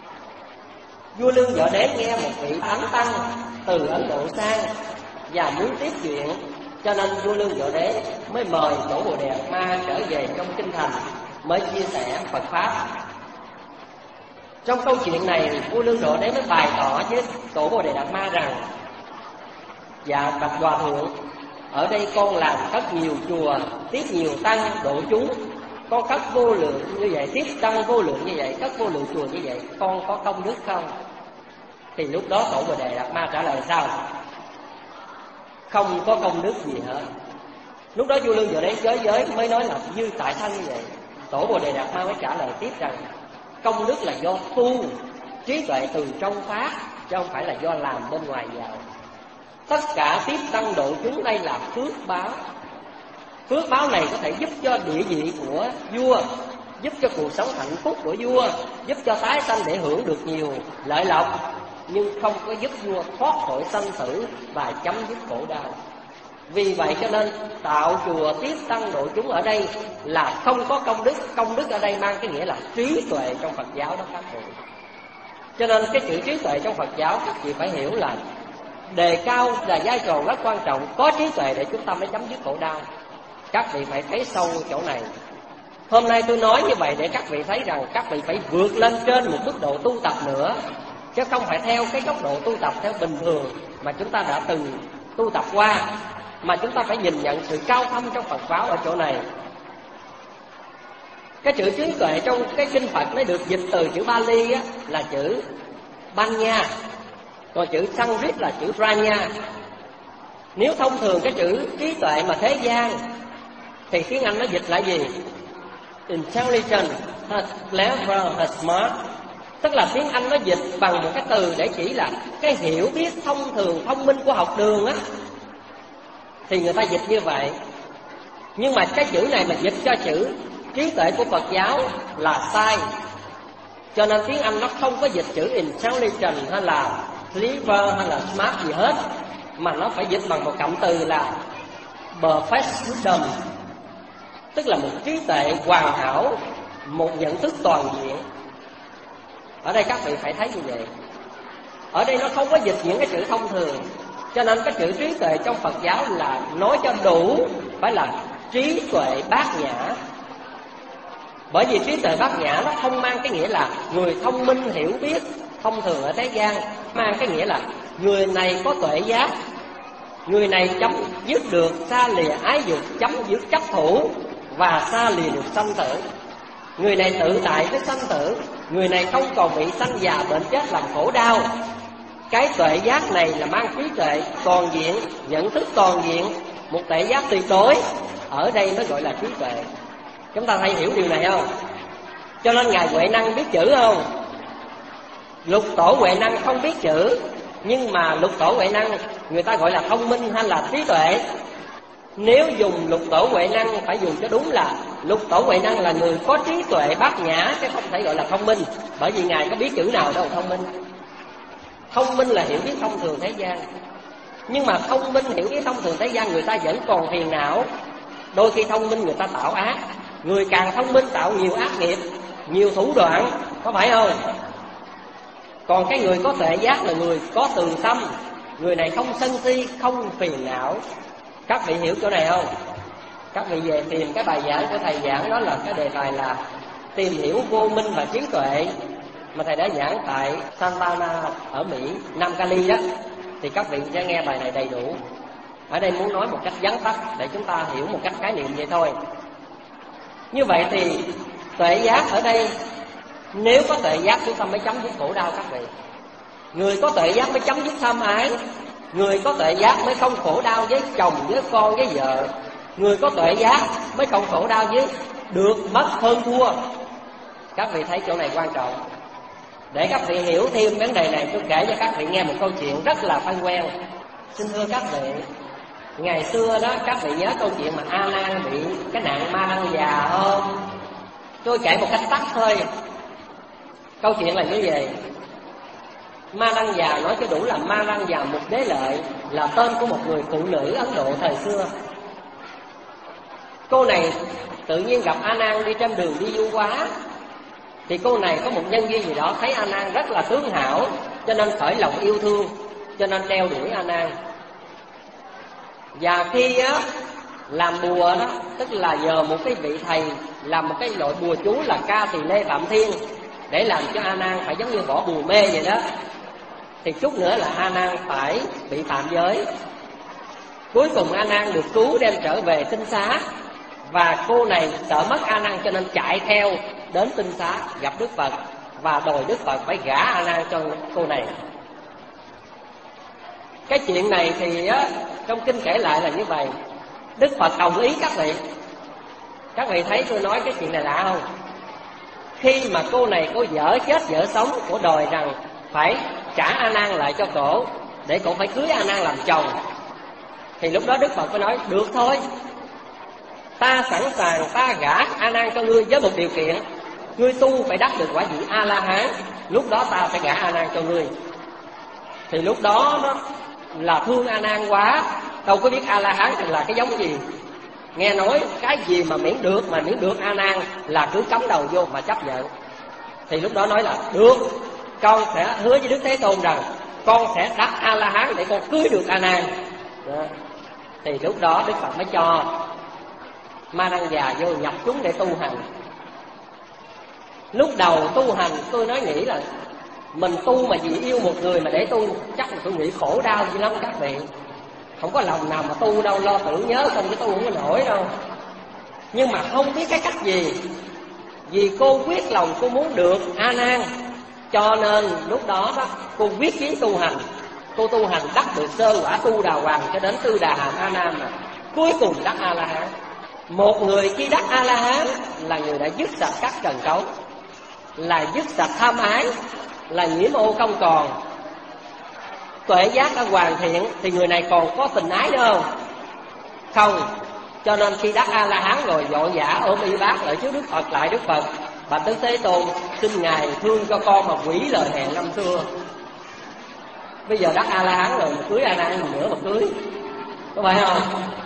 Vua Lương Võ Đế nghe một vị thánh tăng từ Ấn Độ sang và muốn tiếp chuyện, cho nên vua Lương Võ Đế mới mời Tổ Bồ Đề Đạt Ma trở về trong kinh thành, mới chia sẻ Phật Pháp. Trong câu chuyện này, vua Lương Võ Đế mới bày tỏ với Tổ Bồ Đề Đạt Ma rằng: dạ bạch hòa thượng, Ở đây con làm rất nhiều chùa, tiếp nhiều tăng độ chúng, con cất vô lượng như vậy, tiếp tăng vô lượng như vậy, cất vô lượng chùa như vậy, con có công đức không? Thì lúc đó Tổ Bồ Đề Đạt Ma trả lời sao? Không có công đức gì hết. Lúc đó vua Lương vừa đến giới giới mới nói là như tại sao như vậy? Tổ Bồ Đề Đạt Ma mới trả lời tiếp rằng công đức là do tu, trí tuệ từ trong phát, chứ không phải là do làm bên ngoài vào. Tất cả tiếp tăng độ chúng đây là phước báo. Phước báo này có thể giúp cho địa vị của vua, giúp cho cuộc sống hạnh phúc của vua, giúp cho tái sanh để hưởng được nhiều lợi lộc, nhưng không có giúp vua thoát khỏi sanh tử và chấm dứt khổ đau. Vì vậy cho nên tạo chùa tiếp tăng độ chúng ở đây là không có công đức. Công đức ở đây mang cái nghĩa là trí tuệ trong Phật giáo đó các vị. Cho nên cái chữ trí tuệ trong Phật giáo các vị phải hiểu là đề cao là vai trò rất quan trọng. Có trí tuệ để chúng ta mới chấm dứt khổ đau. Các vị phải thấy sâu chỗ này. Hôm nay tôi nói như vậy để các vị thấy rằng các vị phải vượt lên trên một mức độ tu tập nữa, chứ không phải theo cái góc độ tu tập theo bình thường mà chúng ta đã từng tu tập qua, mà chúng ta phải nhìn nhận sự cao thâm trong Phật giáo ở chỗ này. Cái chữ trí tuệ trong cái kinh Phật nó được dịch từ chữ Bali á, là chữ Banya, còn chữ Sanskrit là chữ Pranya. Nếu thông thường cái chữ trí tuệ mà thế gian thì tiếng Anh nó dịch là gì? Intelligent, clever, smart. Tức là tiếng Anh nó dịch bằng một cái từ để chỉ là cái hiểu biết thông thường, thông minh của học đường á, thì người ta dịch như vậy. Nhưng mà cái chữ này mà dịch cho chữ trí tuệ của Phật giáo là sai. Cho nên tiếng Anh nó không có dịch chữ intelligent hay là clever hay là smart gì hết, mà nó phải dịch bằng một cụm từ là perfect wisdom, tức là một trí tuệ hoàn hảo, một nhận thức toàn diện. Ở đây các vị phải thấy như vậy. Ở đây nó không có dịch những cái chữ thông thường. Cho nên cái chữ trí tuệ trong Phật giáo là nói cho đủ, phải là trí tuệ bát nhã. Bởi vì trí tuệ bát nhã nó không mang cái nghĩa là người thông minh hiểu biết thông thường ở thế gian, mang cái nghĩa là người này có tuệ giác, người này chấm dứt được xa lìa ái dục, chấm dứt chấp thủ và xa lìa được sanh tử. Người này tự tại với sanh tử, người này không còn bị sanh già bệnh chết làm khổ đau. Cái tuệ giác này là mang trí tuệ toàn diện, nhận thức toàn diện, một tuệ giác tuyệt đối. Ở đây mới gọi là trí tuệ. Chúng ta thấy hiểu điều này không? Cho nên Ngài Huệ Năng biết chữ không? Lục Tổ Huệ Năng không biết chữ, nhưng mà Lục Tổ Huệ Năng người ta gọi là thông minh hay là trí tuệ. Nếu dùng Lục Tổ Huệ Năng phải dùng cho đúng là Lục Tổ Huệ Năng là người có trí tuệ bát nhã, chứ không thể gọi là thông minh. Bởi vì Ngài có biết chữ nào đâu thông minh. Thông minh là hiểu biết thông thường thế gian. Nhưng mà thông minh hiểu biết thông thường thế gian người ta vẫn còn phiền não. Đôi khi thông minh người ta tạo ác. Người càng thông minh tạo nhiều ác nghiệp, nhiều thủ đoạn, có phải không? Còn cái người có tuệ giác là người có từ tâm. Người này không sân si, không phiền não. Các vị hiểu chỗ này không? Các vị về tìm cái bài giảng của thầy giảng, đó là cái đề tài là tìm hiểu vô minh và trí tuệ, mà thầy đã giảng tại Santa Ana ở Mỹ, Nam Cali đó. Thì các vị sẽ nghe bài này đầy đủ. Ở đây muốn nói một cách vắn tắt để chúng ta hiểu một cách khái niệm vậy thôi. Như vậy thì tuệ giác ở đây, nếu có tuệ giác chúng ta mới chấm dứt khổ đau các vị. Người có tuệ giác mới chấm dứt tham ái. Người có tuệ giác mới không khổ đau với chồng, với con, với vợ. Người có tuệ giác mới không khổ đau với được mất hơn thua. Các vị thấy chỗ này quan trọng. Để các vị hiểu thêm vấn đề này, tôi kể cho các vị nghe một câu chuyện rất là thân quen. Xin thưa các vị, ngày xưa đó các vị nhớ câu chuyện mà A Nan bị cái nạn ma đăng già không? Tôi kể một cách tắt thôi. Câu chuyện là như vậy. Ma đăng già nói cho đủ là Ma đăng già Mục Đế Lợi là tên của một người phụ nữ Ấn Độ thời xưa. Cô này tự nhiên gặp A Nan đi trên đường đi du hóa. Thì cô này có một nhân duyên gì đó, thấy A Nan rất là tướng hảo, cho nên khởi lòng yêu thương, cho nên đeo đuổi A Nan. Và khi á làm bùa đó, tức là nhờ một cái vị thầy làm một cái loại bùa chú là Ca Tỳ Lê Phạm Thiên, để làm cho A Nan phải giống như bỏ bùa mê vậy đó. Thì chút nữa là A Nan phải bị phạm giới. Cuối cùng A Nan được cứu đem trở về tinh xá, và cô này sợ mất A Nan cho nên chạy theo đến tinh xá gặp Đức Phật và đòi Đức Phật phải gả A Nan cho cô này. Cái chuyện này thì á, trong kinh kể lại là như vậy. Đức Phật đồng ý các vị. Các vị thấy tôi nói cái chuyện này lạ không? Khi mà cô này cô vợ chết vợ sống, cổ đòi rằng phải trả A Nan lại cho cổ để cổ phải cưới A Nan làm chồng, thì lúc đó Đức Phật mới nói được thôi, ta sẵn sàng ta gả A Nan cho ngươi với một điều kiện, ngươi tu phải đắc được quả vị A La Hán, lúc đó ta sẽ gả A Nan cho ngươi. Thì lúc đó nó là thương A Nan quá, đâu có biết A La Hán là cái giống gì. Nghe nói cái gì mà miễn được, mà miễn được A Nan là cứ cắm đầu vô mà chấp nhận. Thì lúc đó nói là được, con sẽ hứa với Đức Thế Tôn rằng con sẽ đắc A La Hán để con cưới được A Nan. Đó. Thì lúc đó Đức Phật mới cho Ma Đăng Già vô nhập chúng để tu hành. Lúc đầu tu hành tôi nói nghĩ là mình tu mà vì yêu một người mà để tu, chắc là tôi nghĩ khổ đau dữ lắm các vị. Không có lòng nào mà tu đâu, lo tưởng nhớ không cái tu không có nổi đâu. Nhưng mà không biết cái cách gì, vì cô quyết lòng cô muốn được A Nan, cho nên lúc đó đó cô quyết chí tu hành. Cô tu hành đắc được sơ quả Tu Đà Hoàng cho đến Tư Đà Hàm A Nan, mà cuối cùng đắc A La Hán. Một người khi đắc A La Hán là người đã dứt sạch các trần cấu, là dứt sạch tham ái, là nhiễm ô không còn, tuệ giác đã hoàn thiện, thì người này còn có tình ái nữa không? Không. Cho nên khi đắc A La Hán rồi vội vã ôm y bát lại trước Đức Phật, lại Đức Phật bạch Đức Thế Tôn, xin ngài thương cho con mà hủy lời hẹn năm xưa. Bây giờ đắc A La Hán rồi mà cưới A Nan nữa mà cưới, có phải không?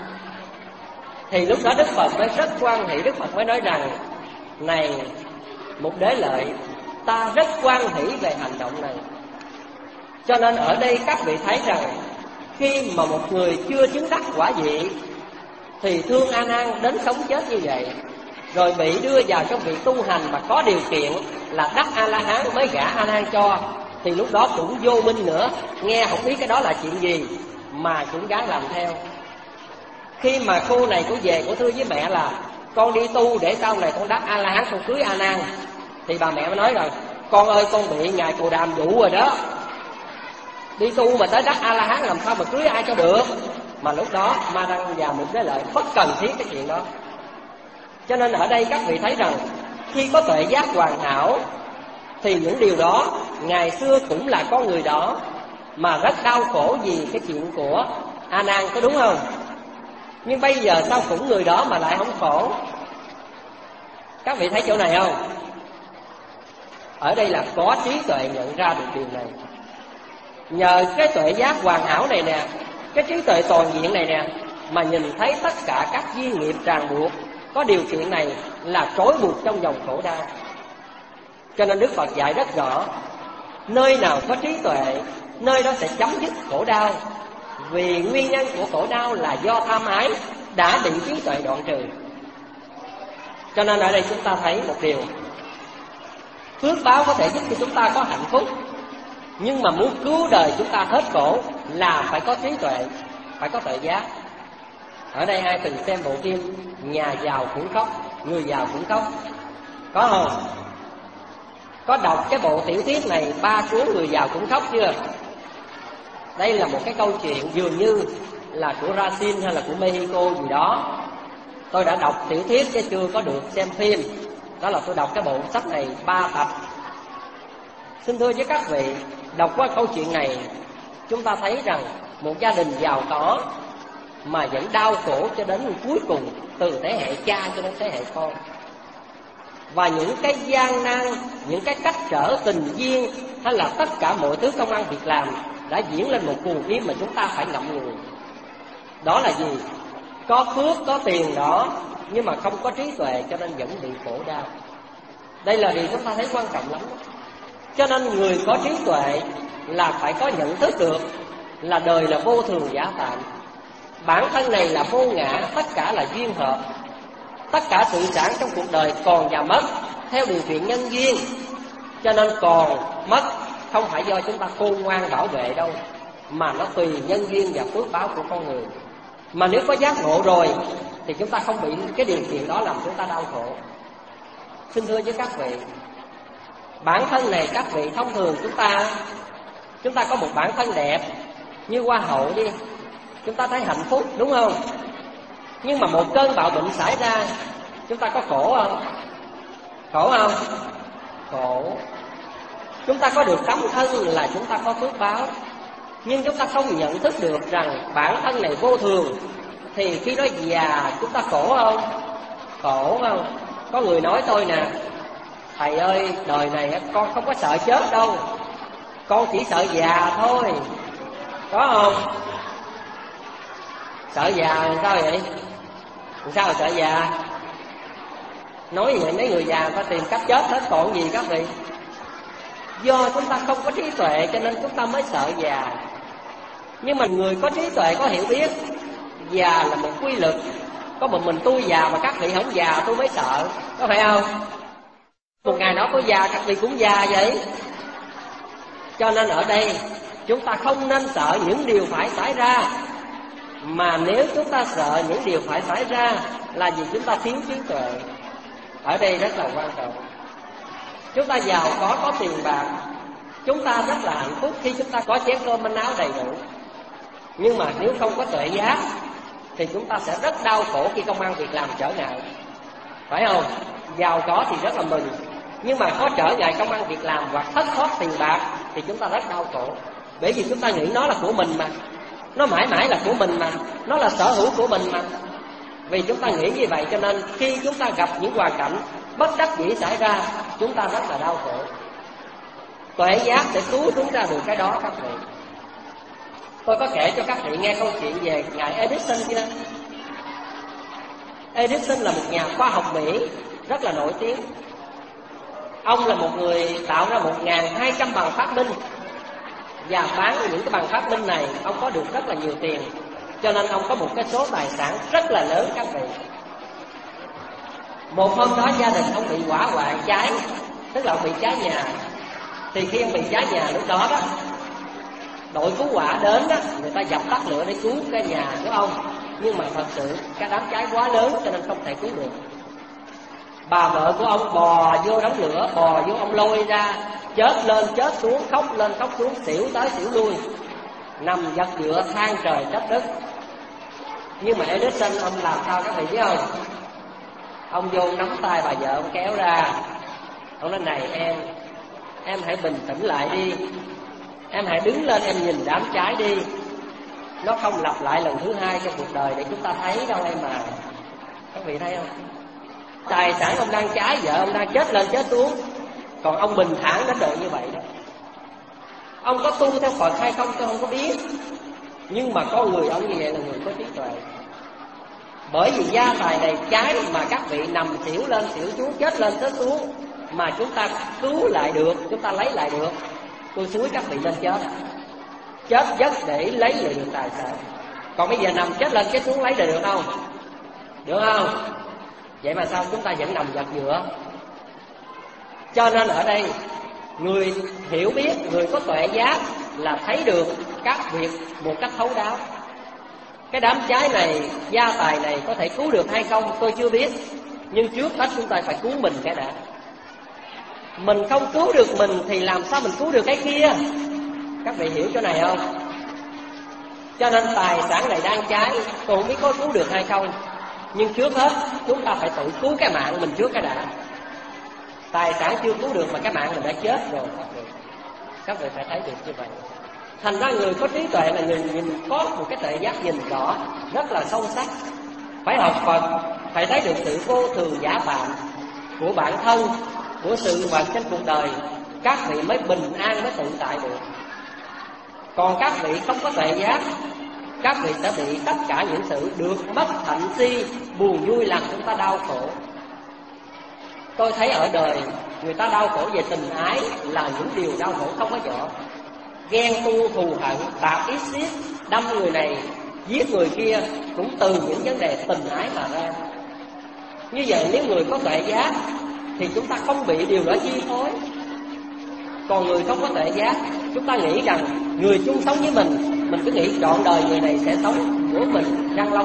Thì lúc đó Đức Phật mới rất quan hỷ. Đức Phật mới nói rằng này một đế lợi, ta rất quan hỷ về hành động này. Cho nên ở đây các vị thấy rằng khi mà một người chưa chứng đắc quả vị thì thương A Nan đến sống chết như vậy, rồi bị đưa vào trong việc tu hành mà có điều kiện là đắc A La Hán mới gả A Nan cho, thì lúc đó cũng vô minh nữa, nghe không biết cái đó là chuyện gì mà cũng gắng làm theo. Khi mà cô này cô về, cô thưa với mẹ là con đi tu để sau này con đắc A La Hán con cưới A Nan, thì bà mẹ mới nói rồi, con ơi con bị ngài Cù Đàm dụ rồi đó, đi tu mà tới đắc A La Hán làm sao mà cưới ai cho được. Mà lúc đó Ma Đăng và Một Đế Lợi bất cần thiết cái chuyện đó. Cho nên ở đây các vị thấy rằng khi có tuệ giác hoàn hảo thì những điều đó ngày xưa cũng là con người đó mà rất đau khổ vì cái chuyện của A Nan, có đúng không? Nhưng bây giờ sao cũng người đó mà lại không khổ? Các vị thấy chỗ này không? Ở đây là có trí tuệ nhận ra được điều này. Nhờ cái tuệ giác hoàn hảo này nè, cái trí tuệ toàn diện này nè, mà nhìn thấy tất cả các duyên nghiệp ràng buộc có điều kiện này là trói buộc trong dòng khổ đau. Cho nên Đức Phật dạy rất rõ, nơi nào có trí tuệ, nơi đó sẽ chấm dứt khổ đau. Vì nguyên nhân của khổ đau là do tham ái đã bị trí tuệ đoạn trừ. Cho nên ở đây chúng ta thấy một điều, phước báo có thể giúp cho chúng ta có hạnh phúc, nhưng mà muốn cứu đời chúng ta hết khổ là phải có trí tuệ, phải có tuệ giác. Ở đây ai từng xem bộ phim Nhà Giàu Cũng Khóc, Người Giàu Cũng Khóc, có không? Có đọc cái bộ tiểu thuyết này Ba Cuốn Người Giàu Cũng Khóc chưa? Đây là một cái câu chuyện dường như là của Racine hay là của Mexico gì đó. Tôi đã đọc tiểu thuyết chứ chưa có được xem phim. Đó là tôi đọc cái bộ sách này ba tập. Xin thưa với các vị, đọc qua câu chuyện này, chúng ta thấy rằng một gia đình giàu có mà vẫn đau khổ cho đến cuối cùng, từ thế hệ cha cho đến thế hệ con. Và những cái gian nan, những cái cách trở tình duyên hay là tất cả mọi thứ công ăn việc làm đã diễn lên một cuồng phim mà chúng ta phải ngậm ngùi. Đó là gì? Có phước, có tiền đó, nhưng mà không có trí tuệ cho nên vẫn bị khổ đau. Đây là điều chúng ta thấy quan trọng lắm. Cho nên người có trí tuệ là phải có nhận thức được là đời là vô thường giả tạm, bản thân này là vô ngã, tất cả là duyên hợp. Tất cả sự sản trong cuộc đời còn và mất theo điều kiện nhân duyên. Cho nên còn mất không phải do chúng ta khôn ngoan bảo vệ đâu, mà nó tùy nhân duyên và phước báo của con người. Mà nếu có giác ngộ rồi thì chúng ta không bị cái điều kiện đó làm chúng ta đau khổ. Xin thưa với các vị, bản thân này các vị thông thường chúng ta Chúng ta có một bản thân đẹp như hoa hậu đi, chúng ta thấy hạnh phúc, đúng không? Nhưng mà một cơn bạo bệnh xảy ra, chúng ta có khổ không? Khổ không? Khổ. Chúng ta có được tấm thân là chúng ta có phước báo, nhưng chúng ta không nhận thức được rằng bản thân này vô thường, thì khi đó già chúng ta khổ không? Khổ không? Có người nói tôi nè: thầy ơi, đời này con không có sợ chết đâu, con chỉ sợ già thôi. Có không? Sợ già làm sao vậy? Làm sao là sợ già? Nói vậy mấy người già phải tìm cách chết hết còn gì các vị. Do chúng ta không có trí tuệ cho nên chúng ta mới sợ già. Nhưng mà người có trí tuệ, có hiểu biết, già là một quy luật. Có một mình tôi già mà các vị không già tôi mới sợ, có phải không? Một ngày đó có già các vị cũng già vậy. Cho nên ở đây chúng ta không nên sợ những điều phải xảy ra. Mà nếu chúng ta sợ những điều phải xảy ra là vì chúng ta thiếu trí tuệ. Ở đây rất là quan trọng. Chúng ta giàu có, có tiền bạc, chúng ta rất là hạnh phúc khi chúng ta có chén cơm manh áo đầy đủ. Nhưng mà nếu không có tuệ giác thì chúng ta sẽ rất đau khổ khi công ăn việc làm trở ngại. Phải không? Giàu có thì rất là mừng, nhưng mà có trở ngại công ăn việc làm hoặc thất thoát tiền bạc thì chúng ta rất đau khổ. Bởi vì chúng ta nghĩ nó là của mình mà, nó mãi mãi là của mình mà, nó là sở hữu của mình mà. Vì chúng ta nghĩ như vậy cho nên khi chúng ta gặp những hoàn cảnh bất đắc dĩ xảy ra, chúng ta rất là đau khổ. Tuệ giác để cứu chúng ta được cái đó các vị. Tôi có kể cho các vị nghe câu chuyện về ngài Edison kia. Edison là một nhà khoa học Mỹ rất là nổi tiếng. Ông là một người tạo ra một nghìn hai trăm bằng phát minh, và bán những cái bằng phát minh này ông có được rất là nhiều tiền. Cho nên ông có một cái số tài sản rất là lớn các vị. Một hôm đó gia đình ông bị hỏa hoạn cháy, tức là ông bị cháy nhà. Thì khi ông bị cháy nhà lúc đó đó, đội cứu hỏa đến đó, người ta dập tắt lửa để cứu cái nhà của ông. Nhưng mà thật sự cái đám cháy quá lớn cho nên không thể cứu được. Bà vợ của ông bò vô đống lửa, bò vô ông lôi ra, chết lên chết xuống, khóc lên khóc xuống, xỉu tới xỉu lui, nằm giật dựa than trời trách đất. Nhưng mà Edison ông làm sao các vị biết không? Ông vô nắm tay bà vợ ông kéo ra. Ông nói: này em, em hãy bình tĩnh lại đi, em hãy đứng lên em nhìn đám cháy đi. Nó không lặp lại lần thứ hai trong cuộc đời để chúng ta thấy đâu em mà. Các vị thấy không? Tài sản ông đang cháy, vợ ông đang chết lên chết xuống, còn ông bình thản đến độ như vậy đó. Ông có tu theo Phật hay không tôi không có biết, nhưng mà con người ông như vậy là người có trí tuệ. Bởi vì gia tài này cháy mà các vị nằm xỉu lên xỉu xuống, chết lên chết xuống, mà chúng ta cứu lại được, chúng ta lấy lại được. Tôi xúi các vị lên chết, chết giấc để lấy lại được tài sản. Còn bây giờ nằm chết lên chết xuống lấy lại được không? Được không? Vậy mà sao chúng ta vẫn nằm giật dựa? Cho nên ở đây người hiểu biết, người có tuệ giác là thấy được các việc một cách thấu đáo. Cái đám cháy này, gia tài này có thể cứu được hay không tôi chưa biết, nhưng trước hết chúng ta phải cứu mình cái đã. Mình không cứu được mình thì làm sao mình cứu được cái kia? Các vị hiểu chỗ này không? Cho nên tài sản này đang cháy, tôi không biết có cứu được hay không, nhưng trước hết chúng ta phải tự cứu cái mạng mình trước cái đã. Tài sản chưa cứu được mà cái mạng mình đã chết rồi. Các vị, các vị phải thấy được như vậy. Thành ra người có trí tuệ là người nhìn có một cái tuệ giác nhìn rõ rất là sâu sắc. Phải học Phật, phải thấy được sự vô thường giả tạm của bản thân, của sự vật trên cuộc đời, các vị mới bình an, mới tự tại được. Còn các vị không có tuệ giác, các vị sẽ bị tất cả những sự được mất, thậm si, buồn vui làm chúng ta đau khổ. Tôi thấy ở đời người ta đau khổ về tình ái là những điều đau khổ không có nhỏ. Ghen tu, thù hận, tạp ý xiết, đâm người này, giết người kia cũng từ những vấn đề tình ái mà ra. Như vậy nếu người có tuệ giác thì chúng ta không bị điều đó chi phối. Còn người không có tuệ giác, chúng ta nghĩ rằng người chung sống với mình, mình cứ nghĩ trọn đời người này sẽ sống của mình răng long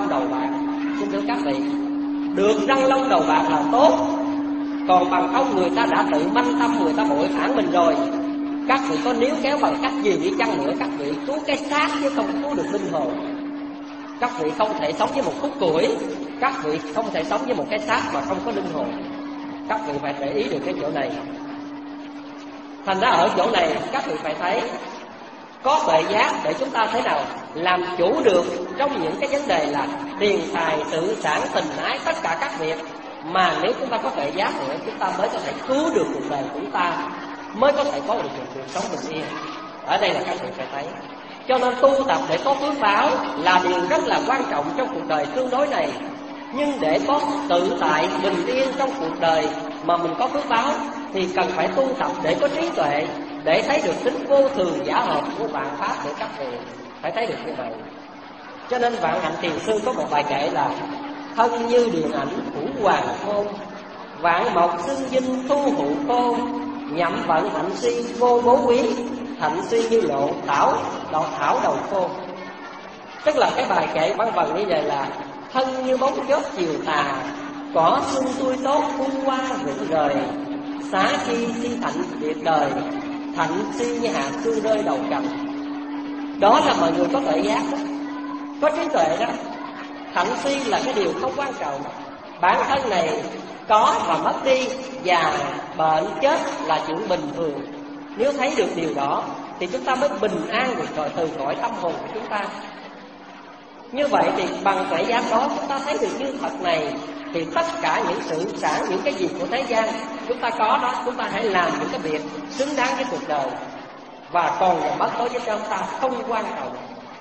lông đầu bạc. Xin thưa các vị, được răng lông đầu bạc là tốt, còn bằng không người ta đã tự manh tâm, người ta bội phản mình rồi. Các vị có níu kéo bằng cách gì đi chăng nữa, các vị cứu cái xác chứ không cứu được linh hồn. Các vị không thể sống với một khúc củi, các vị không thể sống với một cái xác mà không có linh hồn. Các vị phải để ý được cái chỗ này. Thành ra ở chỗ này các vị phải thấy có tuệ giác để chúng ta thế nào làm chủ được trong những cái vấn đề là tiền tài, sự sản, tình ái, tất cả các việc. Mà nếu chúng ta có tuệ giác nữa, chúng ta mới có thể cứu được cuộc đời của chúng ta, mới có thể có được một cuộc sống bình yên. Ở đây là các vị phải thấy. Cho nên tu tập để có phước báo là điều rất là quan trọng trong cuộc đời tương đối này. Nhưng để có tự tại, bình yên trong cuộc đời mà mình có phước báo thì cần phải tu tập để có trí tuệ, để thấy được tính vô thường giả hợp của vạn pháp của các vị. Phải thấy được như vậy. Cho nên Vạn Hạnh Thiền Sư có một bài kệ là: thân như điện ảnh phủ hoàng hôn, vạn mộc xưng dinh thu hụ khôn, nhậm vận hạnh si vô bố quý, hạnh si như lộ thảo đọt thảo đầu khô. Tức là cái bài kệ văn vần như vậy là: thân như bóng chớp chiều tà, cỏ xuân tươi tốt phun hoa rụng rời, xá chi si thạnh việc đời, thạnh si như hạt sương rơi đầu cầm. Đó là mọi người có tuệ giác đó, có trí tuệ đó. Thạnh si là cái điều không quan trọng. Bản thân này có và mất đi, già, bệnh, chết là chuyện bình thường. Nếu thấy được điều đó thì chúng ta mới bình an được rồi từ cõi tâm hồn của chúng ta. Như vậy thì bằng tuệ giác đó chúng ta thấy được như thật này, thì tất cả những sự sản, những cái gì của thế gian chúng ta có đó, chúng ta hãy làm những cái việc xứng đáng với cuộc đời. Và còn và mất đối với chúng ta không quan trọng.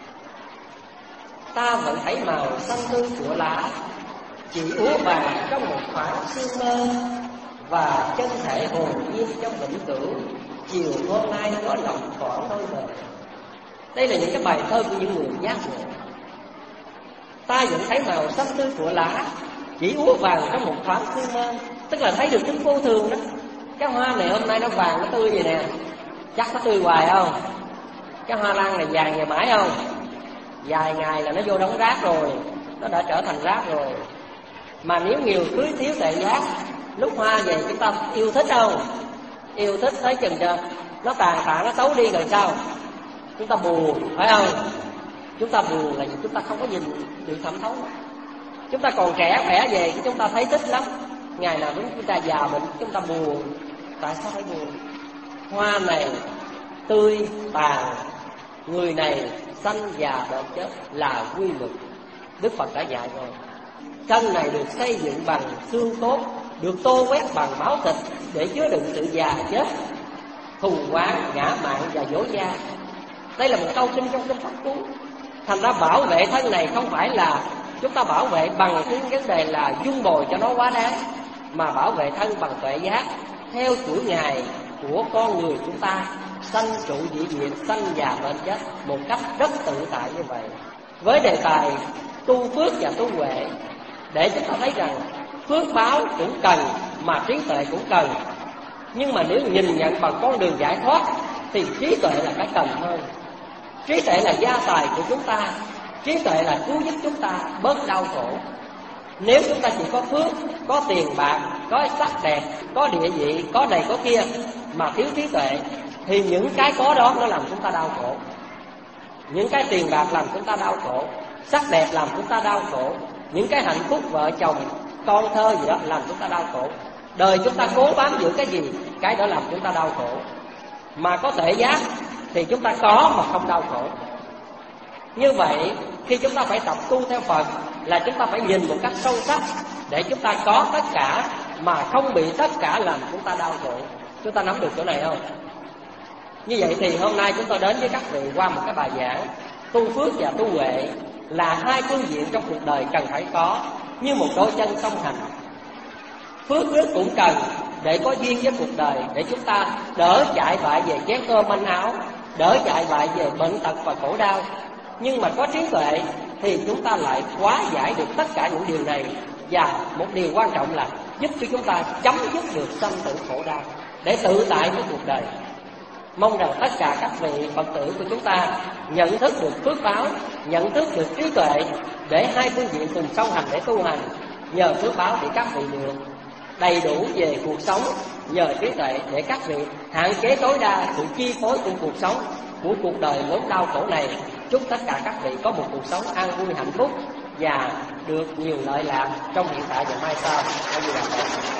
Ta vẫn thấy màu xanh tươi của lá, chỉ úa vàng trong một khoảng sương mơ, và chân thể hồn nhiên trong vĩnh cửu, chiều hôm nay có lòng khoảng đôi bờ. Đây là những cái bài thơ của những người giác ngộ. Ta vẫn thấy màu xanh tươi của lá, chỉ úa vàng trong một thoáng sương mơ. Tức là thấy được tính vô thường đó. Cái hoa này hôm nay nó vàng, nó tươi vậy nè, chắc nó tươi hoài không? Cái hoa lan này vàng ngày mãi không? Vài ngày là nó vô đống rác rồi, nó đã trở thành rác rồi. Mà nếu nhiều cưới thiếu tuệ giác, lúc hoa về chúng ta yêu thích không? Yêu thích thấy chừng chưa? Nó tàn tạ, nó xấu đi rồi sao? Chúng ta buồn, phải không? Chúng ta buồn là chúng ta không có nhìn được thẩm thấu. Chúng ta còn trẻ khỏe về chúng ta thấy thích lắm. Ngày nào chúng ta già bệnh chúng ta buồn. Tại sao phải buồn? Hoa này tươi tàn, người này sanh già bệnh chết là quy luật. Đức Phật đã dạy rồi. Thân này được xây dựng bằng xương cốt, được tô quét bằng máu thịt để chứa đựng sự già chết, thù oán, ngã mạn và dối gia. Đây là một câu kinh trong kinh Pháp Cú. Thành ra bảo vệ thân này không phải là chúng ta bảo vệ bằng cái vấn đề là dung bồi cho nó quá đáng, mà bảo vệ thân bằng tuệ giác theo chuỗi ngày của con người chúng ta, sanh trụ dị diệt, sanh già bệnh chết một cách rất tự tại như vậy. Với đề tài tu phước và tu huệ, để chúng ta thấy rằng phước báo cũng cần mà trí tuệ cũng cần. Nhưng mà nếu nhìn nhận bằng con đường giải thoát thì trí tuệ là cái cần hơn. Trí tuệ là gia tài của chúng ta, trí tuệ là cứu giúp chúng ta bớt đau khổ. Nếu chúng ta chỉ có phước, có tiền bạc, có sắc đẹp, có địa vị, có này có kia mà thiếu trí tuệ thì những cái có đó nó làm chúng ta đau khổ. Những cái tiền bạc làm chúng ta đau khổ, sắc đẹp làm chúng ta đau khổ, những cái hạnh phúc vợ chồng, con thơ gì đó làm chúng ta đau khổ. Đời chúng ta cố bám giữ cái gì, cái đó làm chúng ta đau khổ. Mà có tuệ giác thì chúng ta có mà không đau khổ. Như vậy khi chúng ta phải tập tu theo Phật là chúng ta phải nhìn một cách sâu sắc để chúng ta có tất cả mà không bị tất cả làm chúng ta đau khổ. Chúng ta nắm được chỗ này không? Như vậy thì hôm nay chúng tôi đến với các vị qua một cái bài giảng tu phước và tu huệ là hai phương diện trong cuộc đời cần phải có, như một đôi chân song hành. Phước phước cũng cần để có duyên với cuộc đời, để chúng ta đỡ chạy vại về chén cơm manh áo, đỡ chạy vại về bệnh tật và khổ đau. Nhưng mà có trí tuệ thì chúng ta lại hóa giải được tất cả những điều này. Và một điều quan trọng là giúp cho chúng ta chấm dứt được sanh tử khổ đau, để tự tại với cuộc đời. Mong rằng tất cả các vị Phật tử của chúng ta nhận thức được phước báo, nhận thức được trí tuệ để hai phương diện cùng song hành để tu hành. Nhờ phước báo để các vị được đầy đủ về cuộc sống, nhờ trí tuệ để các vị hạn chế tối đa sự chi phối của cuộc sống, của cuộc đời lớn đau khổ này. Chúc tất cả các vị có một cuộc sống an vui hạnh phúc và được nhiều lợi lạc trong hiện tại và mai sau.